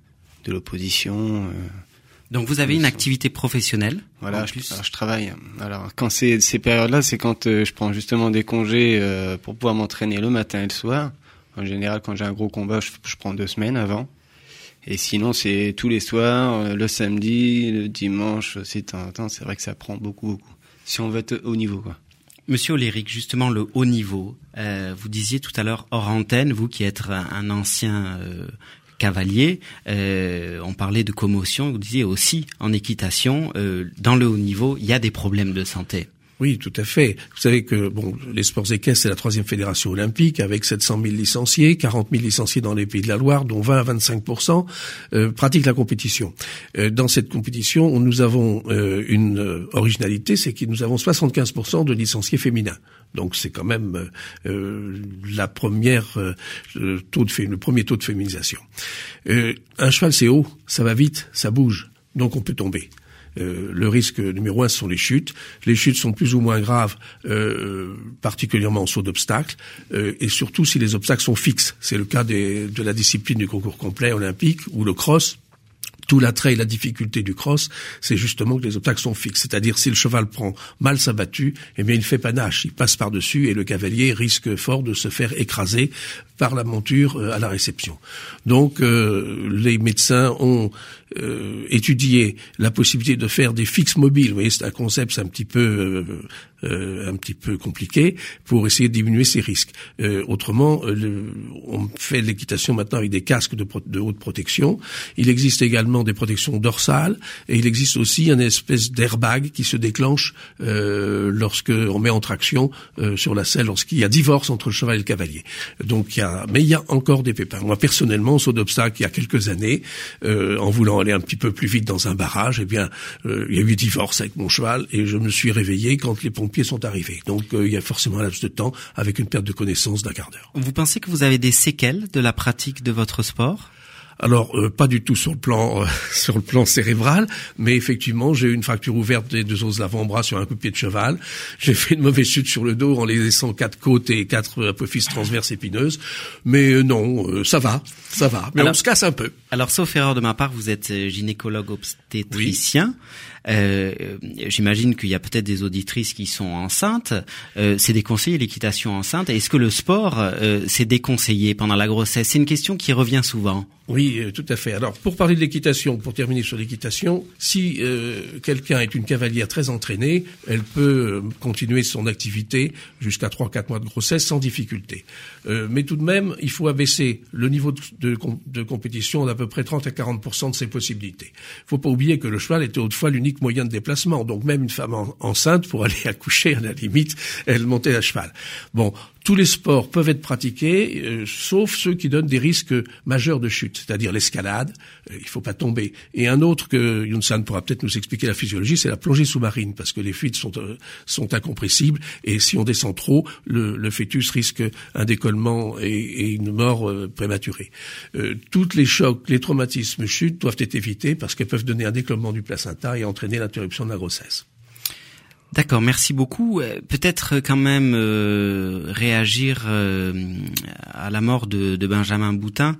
de l'opposition. Euh, Donc vous avez une activité professionnelle? Voilà, je, alors, je travaille. Alors quand c'est ces périodes-là, c'est quand euh, je prends justement des congés euh, pour pouvoir m'entraîner le matin et le soir. En général, quand j'ai un gros combat, je, je prends deux semaines avant. Et sinon, c'est tous les soirs, euh, le samedi, le dimanche, c'est de temps en temps. C'est vrai que ça prend beaucoup, beaucoup. Si on veut être au niveau, quoi. Monsieur Oliric, justement le haut niveau. Euh, vous disiez tout à l'heure hors antenne, vous qui êtes un, un ancien euh, cavalier, euh, on parlait de commotion. Vous disiez aussi en équitation, euh, dans le haut niveau, il y a des problèmes de santé. Oui, tout à fait. Vous savez que bon, les sports équestres, c'est la troisième fédération olympique avec sept cent mille licenciés, quarante mille licenciés dans les Pays de la Loire, dont vingt à vingt-cinq pour cent euh, pratiquent la compétition. Euh, dans cette compétition, nous avons euh, une euh, originalité, c'est que nous avons soixante-quinze pour cent de licenciés féminins. Donc c'est quand même euh, la première euh, taux de fé- le premier taux de féminisation. Euh, un cheval, c'est haut, ça va vite, ça bouge, donc on peut tomber. Euh, le risque numéro un, ce sont les chutes. Les chutes sont plus ou moins graves, euh, particulièrement en saut d'obstacles, euh, et surtout si les obstacles sont fixes. C'est le cas des, de la discipline du concours complet olympique ou le cross. Tout l'attrait et la difficulté du cross, c'est justement que les obstacles sont fixes. C'est-à-dire, si le cheval prend mal sa battue, eh bien, il fait panache, il passe par-dessus et le cavalier risque fort de se faire écraser par la monture euh, à la réception. Donc, euh, les médecins ont euh, étudié la possibilité de faire des fixes mobiles. Vous voyez, c'est un concept c'est un petit peu euh, euh, un petit peu compliqué pour essayer de diminuer ces risques. Euh, autrement, euh, le, on fait l'équitation maintenant avec des casques de, pro- de haute protection. Il existe également des protections dorsales et il existe aussi une espèce d'airbag qui se déclenche euh, lorsque on met en traction euh, sur la selle lorsqu'il y a divorce entre le cheval et le cavalier. Donc il y a, mais il y a encore des pépins. Moi personnellement, au saut d'obstacle, il y a quelques années, euh, en voulant aller un petit peu plus vite dans un barrage, eh bien euh, il y a eu divorce avec mon cheval et je me suis réveillé quand les pompiers sont arrivés. Donc euh, il y a forcément un laps de temps avec une perte de connaissance d'un quart d'heure. Vous pensez que vous avez des séquelles de la pratique de votre sport? Alors euh, pas du tout sur le plan euh, sur le plan cérébral, mais effectivement j'ai eu une fracture ouverte des deux os de l'avant-bras sur un coup de pied de cheval. J'ai fait une mauvaise chute sur le dos en laissant quatre côtes et quatre apophyses transverses épineuses. Mais euh, non, euh, ça va, ça va. Mais alors, on se casse un peu. Alors sauf erreur de ma part, vous êtes gynécologue obstétricien. Oui. Euh, j'imagine qu'il y a peut-être des auditrices qui sont enceintes. Euh, c'est déconseillé l'équitation enceinte. Est-ce que le sport euh, c'est déconseillé pendant la grossesse? C'est une question qui revient souvent. Oui, euh, tout à fait. Alors, pour parler de l'équitation, pour terminer sur l'équitation, si euh, quelqu'un est une cavalière très entraînée, elle peut euh, continuer son activité jusqu'à trois quatre mois de grossesse sans difficulté. Euh, mais tout de même, il faut abaisser le niveau de, de, de compétition d'à peu près trente à quarante pour cent de ses possibilités. Il faut pas oublier que le cheval était autrefois l'unique moyen de déplacement. Donc, même une femme en, enceinte, pour aller accoucher, à la limite, elle montait à cheval. Bon, tous les sports peuvent être pratiqués, euh, sauf ceux qui donnent des risques majeurs de chute, c'est-à-dire l'escalade, euh, il faut pas tomber. Et un autre que Yun-san pourra peut-être nous expliquer la physiologie, c'est la plongée sous-marine, parce que les fuites sont euh, sont incompressibles, et si on descend trop, le, le fœtus risque un décollement et, et une mort euh, prématurée. Euh, toutes les chocs, les traumatismes, chutes doivent être évités, parce qu'elles peuvent donner un décollement du placenta et entraîner l'interruption de la grossesse. D'accord, merci beaucoup. Peut-être quand même euh, réagir euh, à la mort de, de Benjamin Boutin,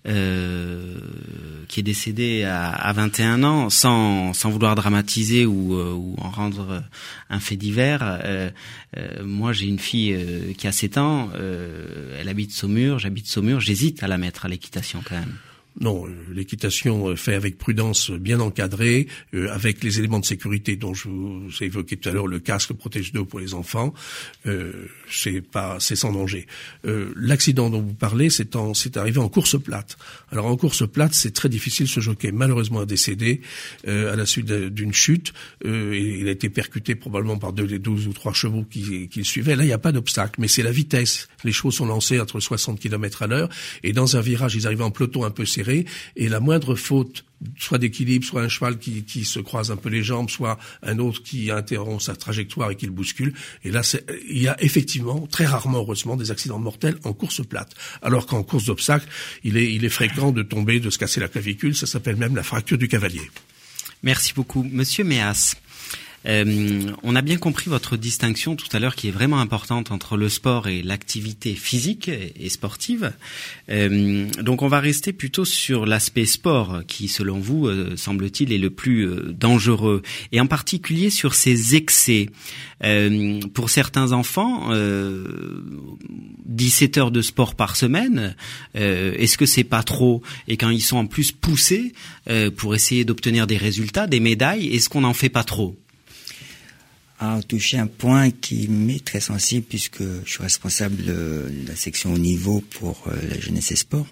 euh, qui est décédé à, à vingt et un ans, sans, sans vouloir dramatiser ou, euh, ou en rendre un fait divers. Euh, euh, moi, j'ai une fille euh, qui a sept ans, euh, elle habite Saumur, j'habite Saumur, j'hésite à la mettre à l'équitation quand même. Non, l'équitation fait avec prudence, bien encadrée, euh, avec les éléments de sécurité dont je vous ai évoqué tout à l'heure, le casque, le protège-dos pour les enfants, euh, c'est pas, c'est sans danger. Euh, l'accident dont vous parlez, c'est en, c'est arrivé en course plate. Alors en course plate, c'est très difficile. Ce jockey malheureusement a décédé euh, à la suite d'une chute. Euh, et il a été percuté probablement par deux, douze ou trois chevaux qui, qui le suivaient. Là, il n'y a pas d'obstacle, mais c'est la vitesse. Les chevaux sont lancés entre soixante kilomètres à l'heure, et dans un virage, ils arrivent en peloton un peu serré. Et la moindre faute, soit d'équilibre, soit un cheval qui, qui se croise un peu les jambes, soit un autre qui interrompt sa trajectoire et qui le bouscule. Et là, c'est, il y a effectivement, très rarement, heureusement, des accidents mortels en course plate. Alors qu'en course d'obstacles, il est, il est fréquent de tomber, de se casser la clavicule. Ça s'appelle même la fracture du cavalier. Merci beaucoup. Monsieur Méas. Euh, on a bien compris votre distinction tout à l'heure qui est vraiment importante entre le sport et l'activité physique et, et sportive. Euh, donc on va rester plutôt sur l'aspect sport qui, selon vous, euh, semble-t-il, est le plus euh, dangereux, et en particulier sur ses excès. Euh, pour certains enfants, euh, dix-sept heures de sport par semaine, euh, est-ce que c'est pas trop? Et quand ils sont en plus poussés euh, pour essayer d'obtenir des résultats, des médailles, est-ce qu'on n'en fait pas trop? A touché un point qui m'est très sensible puisque je suis responsable de la section haut niveau pour la jeunesse et sport.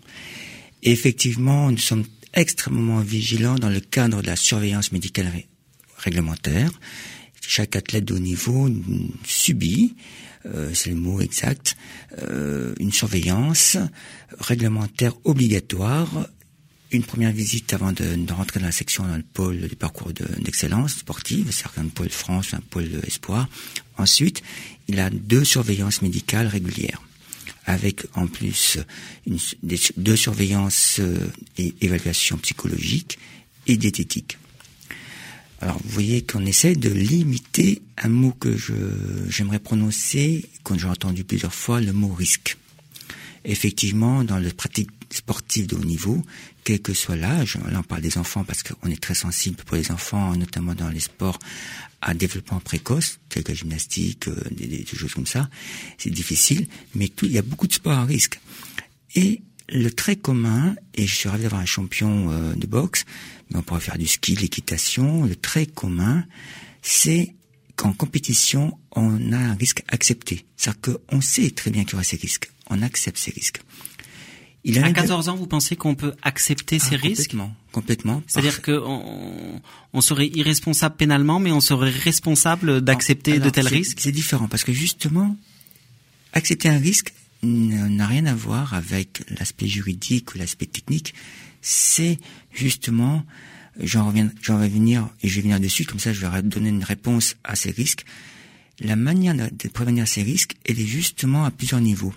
Et effectivement, nous sommes extrêmement vigilants dans le cadre de la surveillance médicale ré- réglementaire. Chaque athlète de haut niveau subit, euh, c'est le mot exact, euh, une surveillance réglementaire obligatoire. Une première visite avant de, de rentrer dans la section, dans le pôle du parcours de, d'excellence sportive, c'est-à-dire un pôle France, un pôle espoir. Ensuite, il a deux surveillances médicales régulières, avec en plus une, des, deux surveillances euh, et évaluations psychologiques et diététiques. Alors, vous voyez qu'on essaie de limiter un mot que je, j'aimerais prononcer, quand j'ai entendu plusieurs fois, le mot risque. Effectivement, dans le pratique sportive de haut niveau, quel que soit l'âge, là on parle des enfants parce qu'on est très sensible pour les enfants, notamment dans les sports à développement précoce, tels que la gymnastique, euh, des, des choses comme ça, c'est difficile, mais tout, il y a beaucoup de sports à risque. Et le trait commun, et je suis ravi d'avoir un champion euh, de boxe, mais on pourrait faire du ski, de l'équitation, le trait commun, c'est qu'en compétition, on a un risque accepté. C'est-à-dire qu'on sait très bien qu'il y aura ces risques, on accepte ces risques. Il a à quatorze ans, vous pensez qu'on peut accepter ah, ces risques? Complètement, complètement. C'est-à-dire qu'on on serait irresponsable pénalement, mais on serait responsable d'accepter alors, de tels c'est, risques? C'est différent, parce que justement, accepter un risque n'a rien à voir avec l'aspect juridique ou l'aspect technique. C'est justement, j'en reviens, j'en vais venir, et je vais venir dessus, comme ça je vais donner une réponse à ces risques. La manière de, de prévenir ces risques, elle est justement à plusieurs niveaux.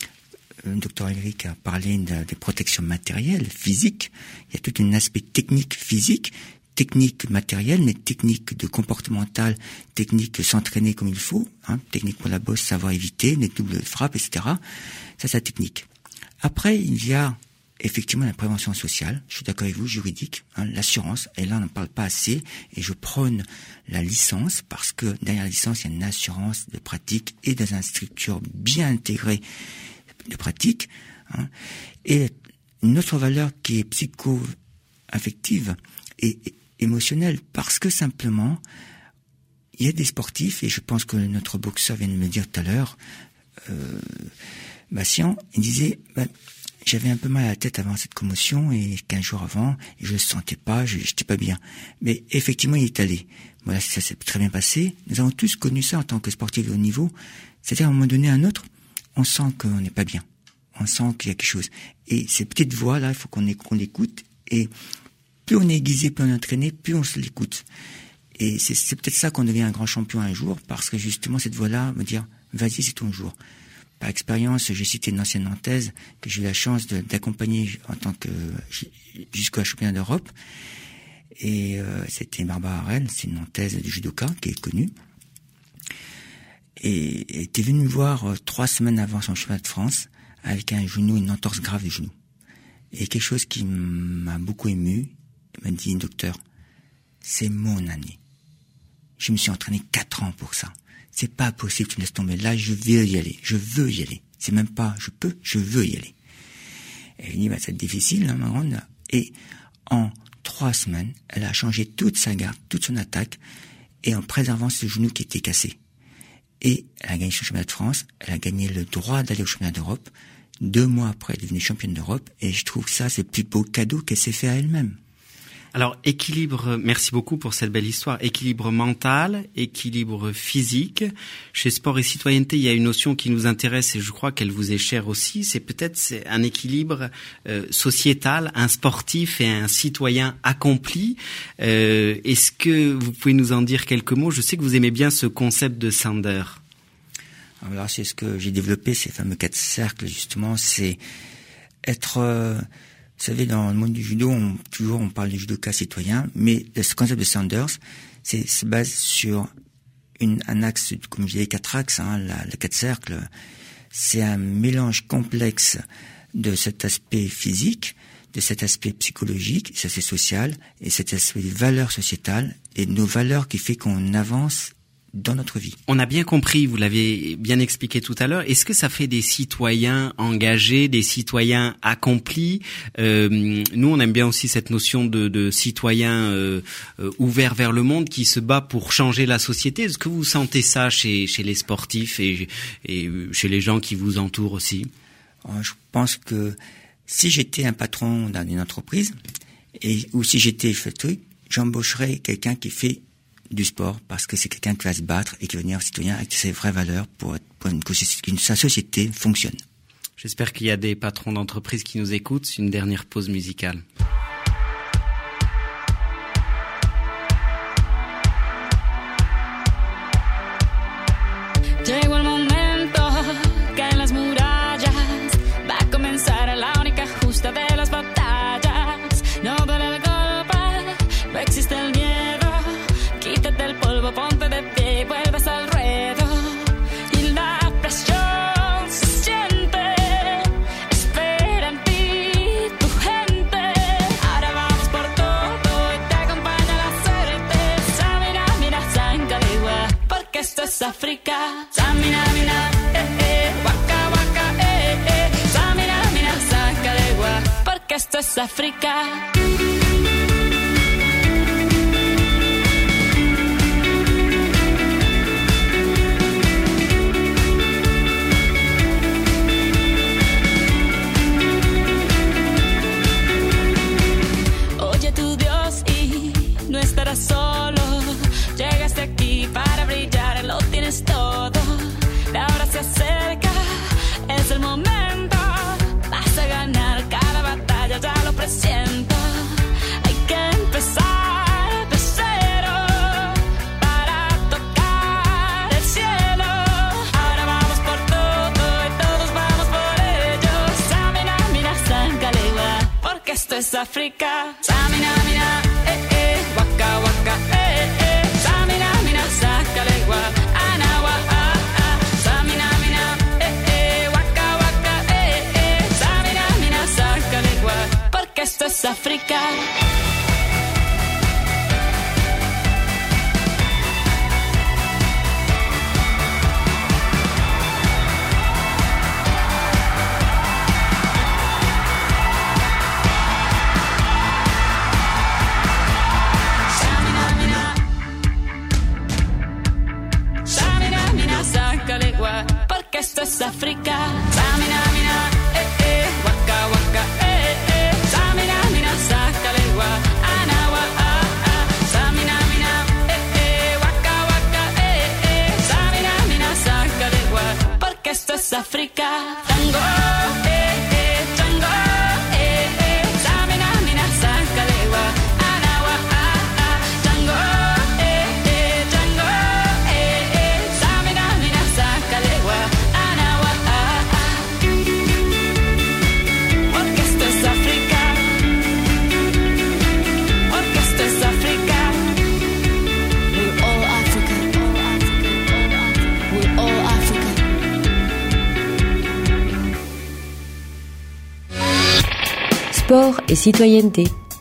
Le docteur Elric a parlé de, des protections matérielles, physiques. Il y a tout un aspect technique physique, technique matérielle, mais technique de comportemental, technique s'entraîner comme il faut, hein, technique pour la bosse, savoir éviter, les doubles frappes, et cetera. Ça, c'est la technique. Après, il y a effectivement la prévention sociale, je suis d'accord avec vous, juridique, hein, l'assurance, et là on n'en parle pas assez, et je prône la licence, parce que derrière la licence, il y a une assurance de pratique et dans une structure bien intégrée de pratique, hein, et une autre valeur qui est psycho-affective et, et émotionnelle, parce que simplement, il y a des sportifs, et je pense que notre boxeur vient de me le dire tout à l'heure, euh, Bastien, il disait, bah, j'avais un peu mal à la tête avant cette commotion, et quinze jours avant, et je le sentais pas, je n'étais pas bien. Mais effectivement, il est allé. Voilà, ça s'est très bien passé. Nous avons tous connu ça en tant que sportifs de haut niveau. C'est-à-dire, à un moment donné, à un autre, on sent qu'on n'est pas bien. On sent qu'il y a quelque chose. Et ces petites voix-là, il faut qu'on qu'on l'écoute. Et plus on est aiguisé, plus on est entraîné, plus on se l'écoute. Et c'est, c'est peut-être ça qu'on devient un grand champion un jour, parce que justement, cette voix-là me dire, vas-y, c'est ton jour. Par expérience, j'ai cité une ancienne nantaise que j'ai eu la chance de, d'accompagner en tant que jusqu'au championnat d'Europe. Et euh, c'était Barbara Harel, c'est une nantaise de judoka qui est connue. Et elle était venue me voir euh, trois semaines avant son championnat de France avec un genou, une entorse grave du genou. Et quelque chose qui m'a beaucoup ému, elle m'a dit, docteur, c'est mon année. Je me suis entraîné quatre ans pour ça. C'est pas possible, tu me laisses tomber. Là, je veux y aller. Je veux y aller. C'est même pas, je peux, je veux y aller. Et elle dit, bah, c'est difficile, hein, ma grande. Et en trois semaines, elle a changé toute sa garde, toute son attaque, et en préservant ce genou qui était cassé. Et elle a gagné son championnat de France. Elle a gagné le droit d'aller au championnat d'Europe. Deux mois après, elle est devenue championne d'Europe. Et je trouve que ça, c'est le plus beau cadeau qu'elle s'est fait à elle-même. Alors, équilibre, merci beaucoup pour cette belle histoire. Équilibre mental, équilibre physique. Chez Sport et Citoyenneté, il y a une notion qui nous intéresse et je crois qu'elle vous est chère aussi. C'est peut-être c'est un équilibre euh, sociétal, un sportif et un citoyen accompli. Euh, est-ce que vous pouvez nous en dire quelques mots? Je sais que vous aimez bien ce concept de Sander. Alors, c'est ce que j'ai développé, ces fameux quatre cercles, justement. C'est être... Euh, Vous savez, dans le monde du judo, on, toujours on parle du judoka citoyen, mais ce concept de Sanders, c'est se base sur une, un axe, comme je disais, quatre axes, hein, la, les quatre cercles. C'est un mélange complexe de cet aspect physique, de cet aspect psychologique, cet aspect social, et cet aspect des valeurs sociétales, et de nos valeurs qui fait qu'on avance dans notre vie. On a bien compris, vous l'avez bien expliqué tout à l'heure. Est-ce que ça fait des citoyens engagés, des citoyens accomplis? euh, Nous, on aime bien aussi cette notion de, de citoyen euh, euh, ouvert vers le monde qui se bat pour changer la société. Est-ce que vous sentez ça chez, chez les sportifs et, et chez les gens qui vous entourent aussi? Je pense que si j'étais un patron d'une entreprise et ou si j'étais fait truc, j'embaucherais quelqu'un qui fait du sport, parce que c'est quelqu'un qui va se battre et qui va devenir citoyen avec ses vraies valeurs pour, pour une, qu'une sa société fonctionne. J'espère qu'il y a des patrons d'entreprise qui nous écoutent. Une dernière pause musicale. Llegó el momento que en las murallas va a comenzar la única justa de las batallas. No duele el golpe, no existe el miedo. Quítate el polvo, ponte de pie y vuelves al ruedo. Y la presión se siente, espera en ti tu gente. Ahora vamos por todo y te acompaña la suerte. Samina, mira, Sankalegua, porque esto es África. Samina, mira, eh, eh, waka, waka, eh, eh. Samina, mira, Sankalegua, porque esto es África. No estarás solo, llegaste aquí para brillar, lo tienes todo. La hora se acerca, es el momento, vas a ganar cada batalla, ya lo presiento. Hay que empezar de cero para tocar el cielo. Ahora vamos por todo y todos vamos por ello. Samina, mira, Sankalegua, porque esto es África. Samina, mira, eh, eh. Waka waka eh eh Samina mina Sankalegua Anawa ah ah Samina mina eh eh Waka waka eh eh Samina mina Sankalegua porque esto es África. Africa. Samina mina, eh eh, waka waka, eh eh. Samina mina, sakalewa, anawa ah ah. Samina mina, eh eh, waka waka, eh eh. Samina mina, sakalewa, porque esto es África. Tango, eh eh, tango, eh eh. Samina mina, sakalewa, anawa ah ah. Tango, eh eh, tango, eh eh. Samina mina, sakalewa, anawa ah ah. Porque esto es África. Porque esto es África. We're all Africa. We're all Africa. Sport et citoyenneté.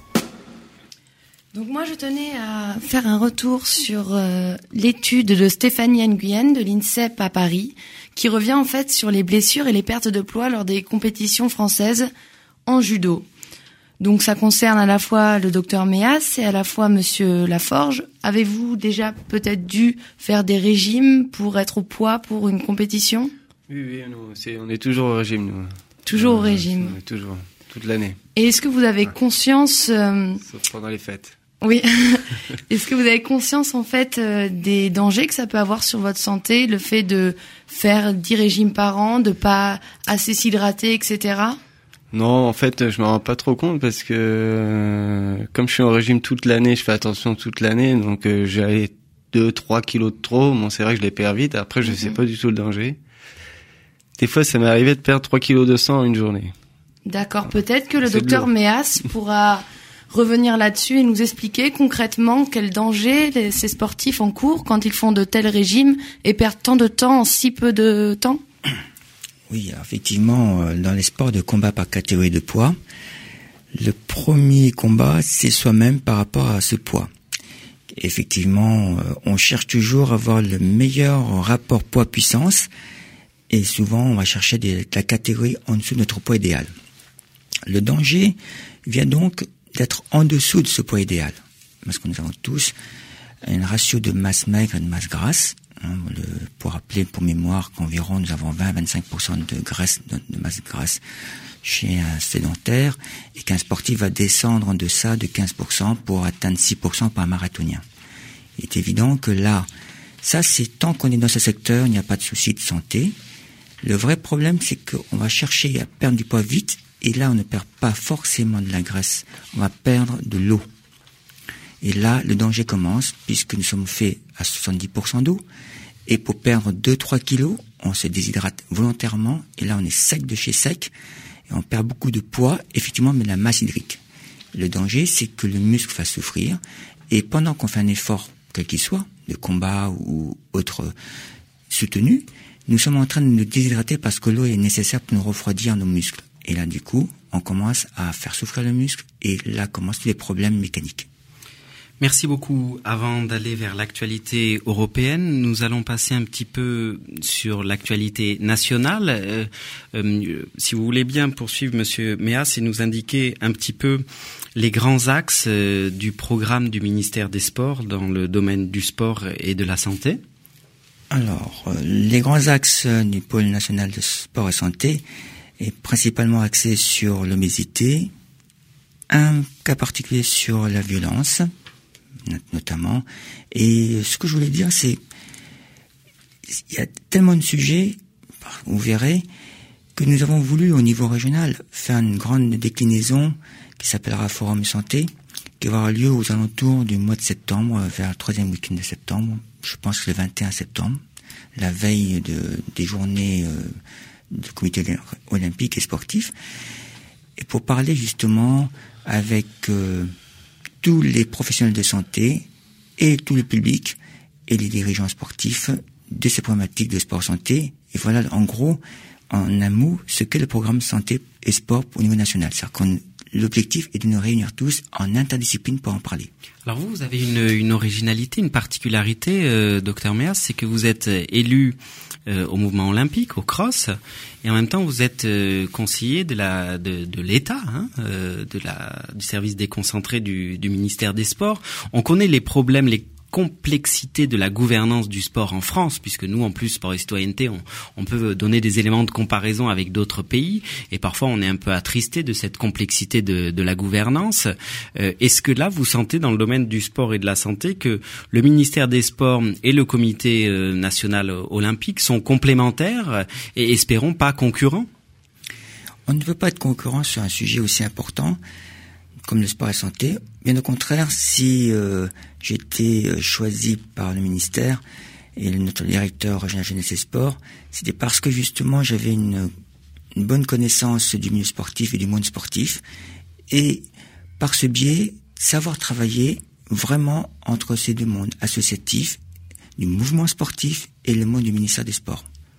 Donc moi je tenais à faire un retour sur euh, l'étude de Stéphanie Nguyen de l'INSEP à Paris, qui revient en fait sur les blessures et les pertes de poids lors des compétitions françaises en judo. Donc ça concerne à la fois le docteur Méas et à la fois monsieur Laforge. Avez-vous déjà peut-être dû faire des régimes pour être au poids pour une compétition ? Oui, oui, nous, c'est, on est toujours au régime, nous. Toujours Euh, au régime. on est toujours, toute l'année. Et est-ce que vous avez conscience euh, Sauf pendant les fêtes. Oui. Est-ce que vous avez conscience en fait euh, des dangers que ça peut avoir sur votre santé, le fait de faire dix régimes par an, de pas assez s'hydrater, et cetera. Non, en fait, je me rends pas trop compte parce que euh, comme je suis en régime toute l'année, je fais attention toute l'année, donc euh, j'ai deux, trois kilos de trop. Bon, c'est vrai que je les perds vite. Après, je Mhm. sais pas du tout le danger. Des fois, ça m'est arrivé de perdre trois kilos de sang en une journée. D'accord. Peut-être que le C'est docteur lourd. Méas pourra revenir là-dessus et nous expliquer concrètement quel danger les, ces sportifs encourent quand ils font de tels régimes et perdent tant de temps en si peu de temps. Oui, effectivement, euh, dans les sports de combat par catégorie de poids, le premier combat, c'est soi-même par rapport à ce poids. Effectivement, euh, on cherche toujours à avoir le meilleur rapport poids-puissance et souvent on va chercher des, la catégorie en dessous de notre poids idéal. Le danger vient donc d'être en dessous de ce poids idéal, parce que nous avons tous un ratio de masse maigre et de masse grasse. Hein, le, pour rappeler pour mémoire qu'environ nous avons vingt à vingt-cinq pour cent de graisse, de, de masse grasse chez un sédentaire, et qu'un sportif va descendre en deçà de quinze pour cent pour atteindre six pour cent par marathonien. Il est évident que là, ça c'est tant qu'on est dans ce secteur, il n'y a pas de souci de santé. Le vrai problème, c'est qu'on va chercher à perdre du poids vite, et là on ne perd pas forcément de la graisse, on va perdre de l'eau. Et là, le danger commence, puisque nous sommes faits à soixante-dix pour cent d'eau, et pour perdre deux à trois kilos, on se déshydrate volontairement, et là on est sec de chez sec, et on perd beaucoup de poids, effectivement, mais de la masse hydrique. Le danger, c'est que le muscle fasse souffrir, et pendant qu'on fait un effort, quel qu'il soit, de combat ou autre soutenu, nous sommes en train de nous déshydrater parce que l'eau est nécessaire pour nous refroidir nos muscles. Et là, du coup, on commence à faire souffrir le muscle, et là commencent tous les problèmes mécaniques. Merci beaucoup. Avant d'aller vers l'actualité européenne, nous allons passer un petit peu sur l'actualité nationale. Euh, euh, si vous voulez bien poursuivre, Monsieur Méas, et nous indiquer un petit peu les grands axes euh, du programme du ministère des Sports dans le domaine du sport et de la santé. Alors, euh, les grands axes du pôle national de sport et santé est principalement axé sur l'obésité, un cas particulier sur la violence, notamment. Et ce que je voulais dire, c'est il y a tellement de sujets, vous verrez, que nous avons voulu au niveau régional faire une grande déclinaison qui s'appellera Forum Santé, qui va avoir lieu aux alentours du mois de septembre, vers le troisième week-end de septembre, je pense que le vingt et un septembre, la veille de, des journées euh, du comité olympique et sportif, et pour parler justement avec euh, tous les professionnels de santé et tout le public et les dirigeants sportifs de ces problématiques de sport-santé. Et voilà, en gros, en un mot, ce qu'est le programme santé et sport au niveau national. C'est-à-dire qu'on l'objectif est de nous réunir tous en interdiscipline pour en parler. Alors vous, vous avez une, une originalité, une particularité, euh, docteur Méas, c'est que vous êtes élu euh, au mouvement olympique, au cross, et en même temps vous êtes euh, conseiller de la de, de l'État, hein, euh, de la du service déconcentré du, du ministère des Sports. On connaît les problèmes, les complexité de la gouvernance du sport en France, puisque nous, en plus, Sport et Citoyenneté, on, on peut donner des éléments de comparaison avec d'autres pays, et parfois on est un peu attristé de cette complexité de, de la gouvernance. Euh, est-ce que là, vous sentez dans le domaine du sport et de la santé que le ministère des Sports et le Comité euh, national olympique sont complémentaires et espérons pas concurrents? On ne peut pas être concurrent sur un sujet aussi important comme le sport et la santé. Bien au contraire, si euh, j'étais choisi par le ministère et notre directeur régional jeunesse et sport, c'était parce que justement j'avais une, une bonne connaissance du milieu sportif et du monde sportif, et par ce biais, savoir travailler vraiment entre ces deux mondes, associatifs, du mouvement sportif et le monde du ministère des Sports.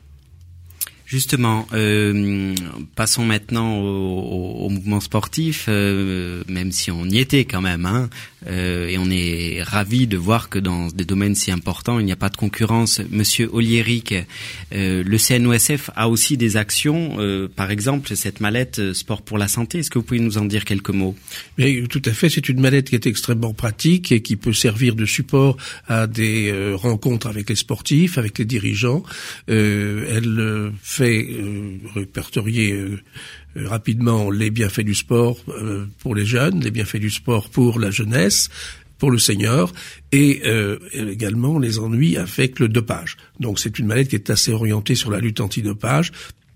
Justement, euh, passons maintenant au, au, au mouvement sportif, euh, même si on y était quand même, hein, euh, et on est ravis de voir que dans des domaines si importants, il n'y a pas de concurrence. Monsieur Oliéric, euh, le C N O S F a aussi des actions, euh, par exemple cette mallette Sport pour la santé. Est-ce que vous pouvez nous en dire quelques mots? Mais tout à fait, c'est une mallette qui est extrêmement pratique et qui peut servir de support à des euh, rencontres avec les sportifs, avec les dirigeants. Euh, elle euh, fait euh, répertorier euh, euh, rapidement les bienfaits du sport euh, pour les jeunes, les bienfaits du sport pour la jeunesse, pour le senior, et euh, également les ennuis avec le dopage. Donc c'est une mallette qui est assez orientée sur la lutte anti-dopage,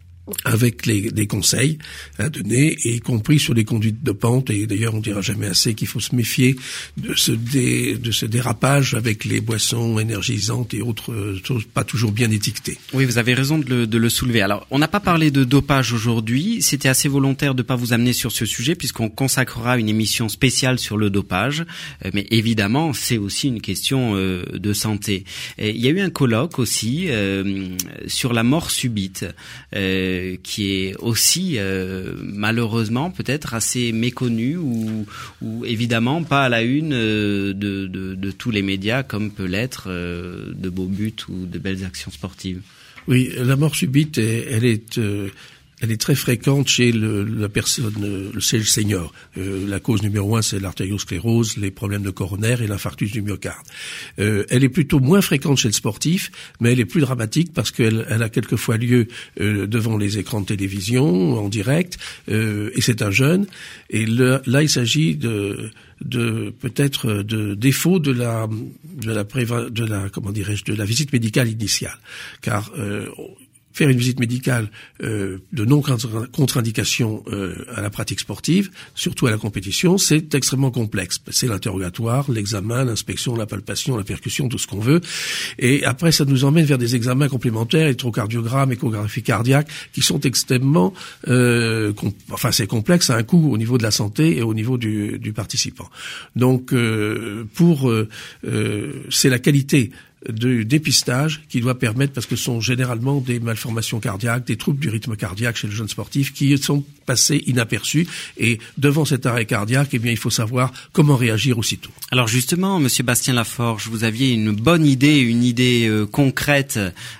avec les, des conseils à donner, et y compris sur les conduites de pente. Et d'ailleurs, on dira jamais assez qu'il faut se méfier de ce, dé, de ce dérapage avec les boissons énergisantes et autres choses pas toujours bien étiquetées. Oui, vous avez raison de le, de le soulever. Alors, on n'a pas parlé de dopage aujourd'hui. C'était assez volontaire de ne pas vous amener sur ce sujet, puisqu'on consacrera une émission spéciale sur le dopage. Euh, mais évidemment, c'est aussi une question euh, de santé. Et il y a eu un colloque aussi euh, sur la mort subite, euh, qui est aussi euh, malheureusement peut-être assez méconnu, ou, ou évidemment pas à la une euh, de, de, de tous les médias, comme peut l'être euh, de beaux buts ou de belles actions sportives. Oui, la mort subite, elle est euh, elle est très fréquente chez le, la personne, chez le senior. Euh, la cause numéro un, c'est l'artériosclérose, les problèmes de coronaire et l'infarctus du myocarde. Euh, elle est plutôt moins fréquente chez le sportif, mais elle est plus dramatique parce qu'elle elle a quelquefois lieu euh, devant les écrans de télévision, en direct, euh, et c'est un jeune. Et le, là, il s'agit de de peut-être de défaut de la de la préva, de la comment dirais-je de la visite médicale initiale, car euh, faire une visite médicale euh, de non-contre-indication euh, à la pratique sportive, surtout à la compétition, c'est extrêmement complexe. C'est l'interrogatoire, l'examen, l'inspection, la palpation, la percussion, tout ce qu'on veut. Et après, ça nous emmène vers des examens complémentaires, électrocardiogramme, échographie cardiaque, qui sont extrêmement... Euh, com- enfin, c'est complexe, ça a un coût au niveau de la santé et au niveau du, du participant. Donc, euh, pour... Euh, euh, c'est la qualité de dépistage qui doit permettre, parce que ce sont généralement des malformations cardiaques, des troubles du rythme cardiaque chez le jeune sportif qui sont passés inaperçus, et devant cet arrêt cardiaque, eh bien, il faut savoir comment réagir aussitôt. Alors justement, Monsieur Bastien Laforge, vous aviez une bonne idée, une idée euh, concrète,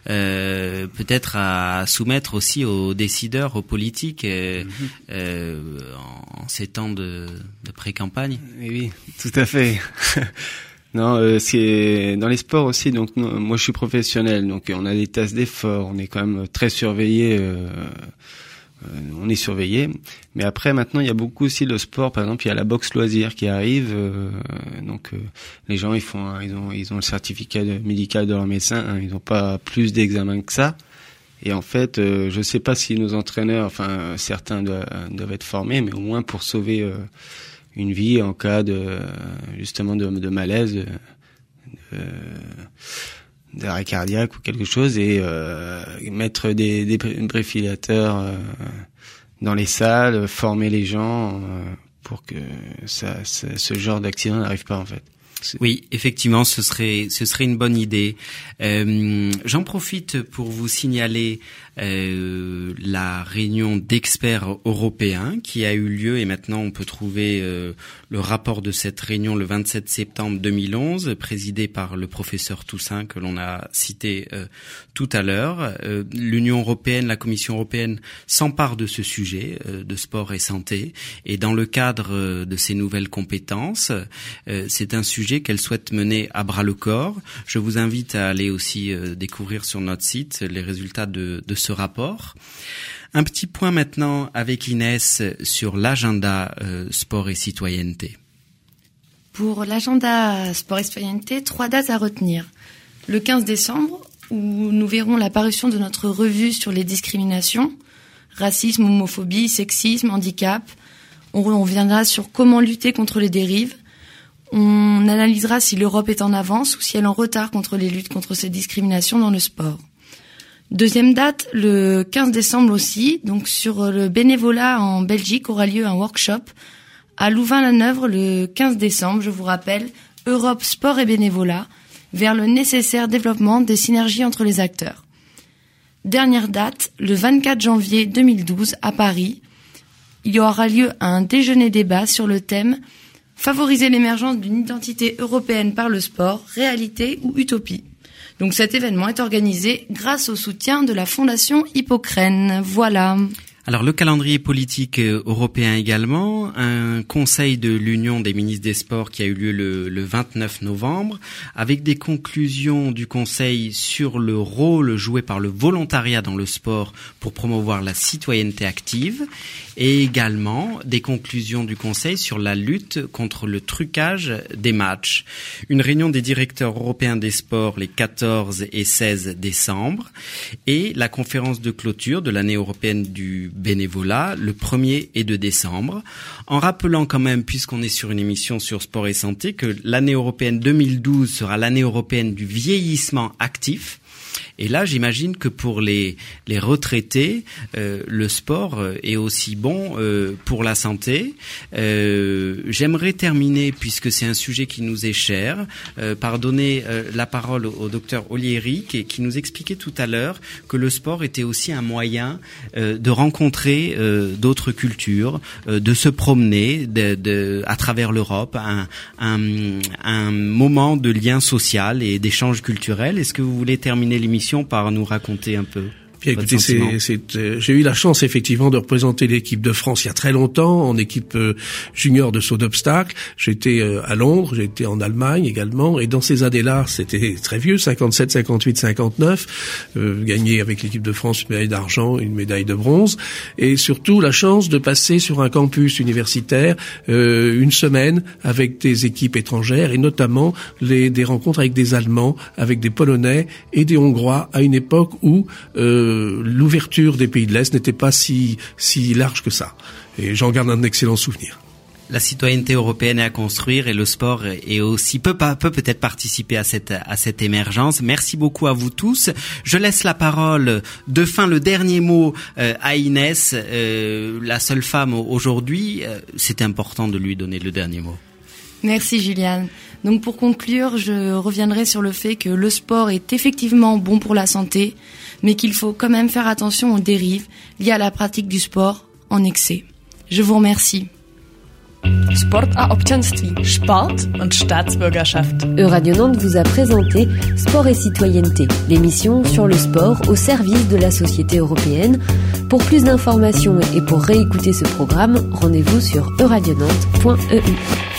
euh, peut-être à soumettre aussi aux décideurs, aux politiques, euh, mm-hmm. euh, en ces temps de, de pré-campagne. Oui, tout à fait. Non, euh, c'est dans les sports aussi. Donc non, moi, je suis professionnel, donc on a des tests d'effort, on est quand même très surveillé. Euh, euh, on est surveillé. Mais après, maintenant, il y a beaucoup aussi le sport. Par exemple, il y a la boxe loisir qui arrive. Euh, donc, euh, les gens, ils font, ils ont, ils ont le certificat de, médical de leur médecin. Hein, ils n'ont pas plus d'examens que ça. Et en fait, euh, je sais pas si nos entraîneurs, enfin certains doivent, doivent être formés, mais au moins pour sauver euh, une vie en cas de justement de, de malaise, de, de, d'arrêt cardiaque ou quelque chose, et euh, mettre des, des défibrillateurs euh, dans les salles, former les gens euh, pour que ça, ça, ce genre d'accident n'arrive pas en fait. Oui, effectivement, ce serait ce serait une bonne idée. Euh, j'en profite pour vous signaler euh, la réunion d'experts européens qui a eu lieu, et maintenant on peut trouver euh, le rapport de cette réunion le vingt-sept septembre deux mille onze, présidé par le professeur Toussaint que l'on a cité euh, tout à l'heure. Euh, L'Union européenne, la Commission européenne s'empare de ce sujet euh, de sport et santé, et dans le cadre euh, de ces nouvelles compétences, euh, c'est un sujet sujet qu'elle souhaite mener à bras le corps. Je vous invite à aller aussi euh, découvrir sur notre site les résultats de, de ce rapport. Un petit point maintenant avec Inès sur l'agenda euh, sport et citoyenneté. Pour l'agenda sport et citoyenneté, trois dates à retenir. Le quinze décembre, où nous verrons la parution de notre revue sur les discriminations, racisme, homophobie, sexisme, handicap. On reviendra sur comment lutter contre les dérives. On analysera si l'Europe est en avance ou si elle est en retard contre les luttes contre ces discriminations dans le sport. Deuxième date, le quinze décembre aussi, donc sur le bénévolat en Belgique aura lieu un workshop à Louvain-la-Neuve le quinze décembre, je vous rappelle, Europe Sport et Bénévolat, vers le nécessaire développement des synergies entre les acteurs. Dernière date, le vingt-quatre janvier deux mille douze à Paris, il y aura lieu un déjeuner-débat sur le thème « Favoriser l'émergence d'une identité européenne par le sport, réalité ou utopie ». Donc cet événement est organisé grâce au soutien de la Fondation Hippocrène. Voilà. Alors le calendrier politique européen également, un conseil de l'Union des ministres des Sports qui a eu lieu le, le vingt-neuf novembre, avec des conclusions du conseil sur le rôle joué par le volontariat dans le sport pour promouvoir la citoyenneté active, et également des conclusions du conseil sur la lutte contre le trucage des matchs. Une réunion des directeurs européens des sports les quatorze et seize décembre, et la conférence de clôture de l'année européenne du bénévolat le premier et deux décembre, en rappelant quand même, puisqu'on est sur une émission sur sport et santé, que l'année européenne deux mille douze sera l'année européenne du vieillissement actif. Et là, j'imagine que pour les les retraités, euh, le sport est aussi bon euh, pour la santé. Euh, j'aimerais terminer, puisque c'est un sujet qui nous est cher, euh, par donner euh, la parole au, au docteur Olieri, qui, qui nous expliquait tout à l'heure que le sport était aussi un moyen euh, de rencontrer euh, d'autres cultures, euh, de se promener de, de, à travers l'Europe, un, un, un moment de lien social et d'échange culturel. Est-ce que vous voulez terminer l'émission par nous raconter un peu? Bien, écoutez, c'est, c'est, euh, j'ai eu la chance effectivement de représenter l'équipe de France il y a très longtemps en équipe euh, junior de saut d'obstacle. J'étais euh, à Londres, j'ai été en Allemagne également, et dans ces années-là, c'était très vieux, cinquante-sept, cinquante-huit, cinquante-neuf, euh, gagné avec l'équipe de France une médaille d'argent, une médaille de bronze, et surtout la chance de passer sur un campus universitaire euh, une semaine avec des équipes étrangères, et notamment les, des rencontres avec des Allemands, avec des Polonais et des Hongrois à une époque où euh, l'ouverture des pays de l'Est n'était pas si si large que ça. Et j'en garde un excellent souvenir. La citoyenneté européenne est à construire et le sport est aussi peut pas peut peut-être participer à cette à cette émergence. Merci beaucoup à vous tous. Je laisse la parole de fin, le dernier mot euh, à Inès, euh, la seule femme aujourd'hui. Euh, c'est important de lui donner le dernier mot. Merci Juliane. Donc pour conclure, je reviendrai sur le fait que le sport est effectivement bon pour la santé, mais qu'il faut quand même faire attention aux dérives liées à la pratique du sport en excès. Je vous remercie. Sport a občanství, Sport und Staatsbürgerschaft. Euradio Nantes vous a présenté Sport et citoyenneté, l'émission sur le sport au service de la société européenne. Pour plus d'informations et pour réécouter ce programme, rendez-vous sur euradio nantes point e u.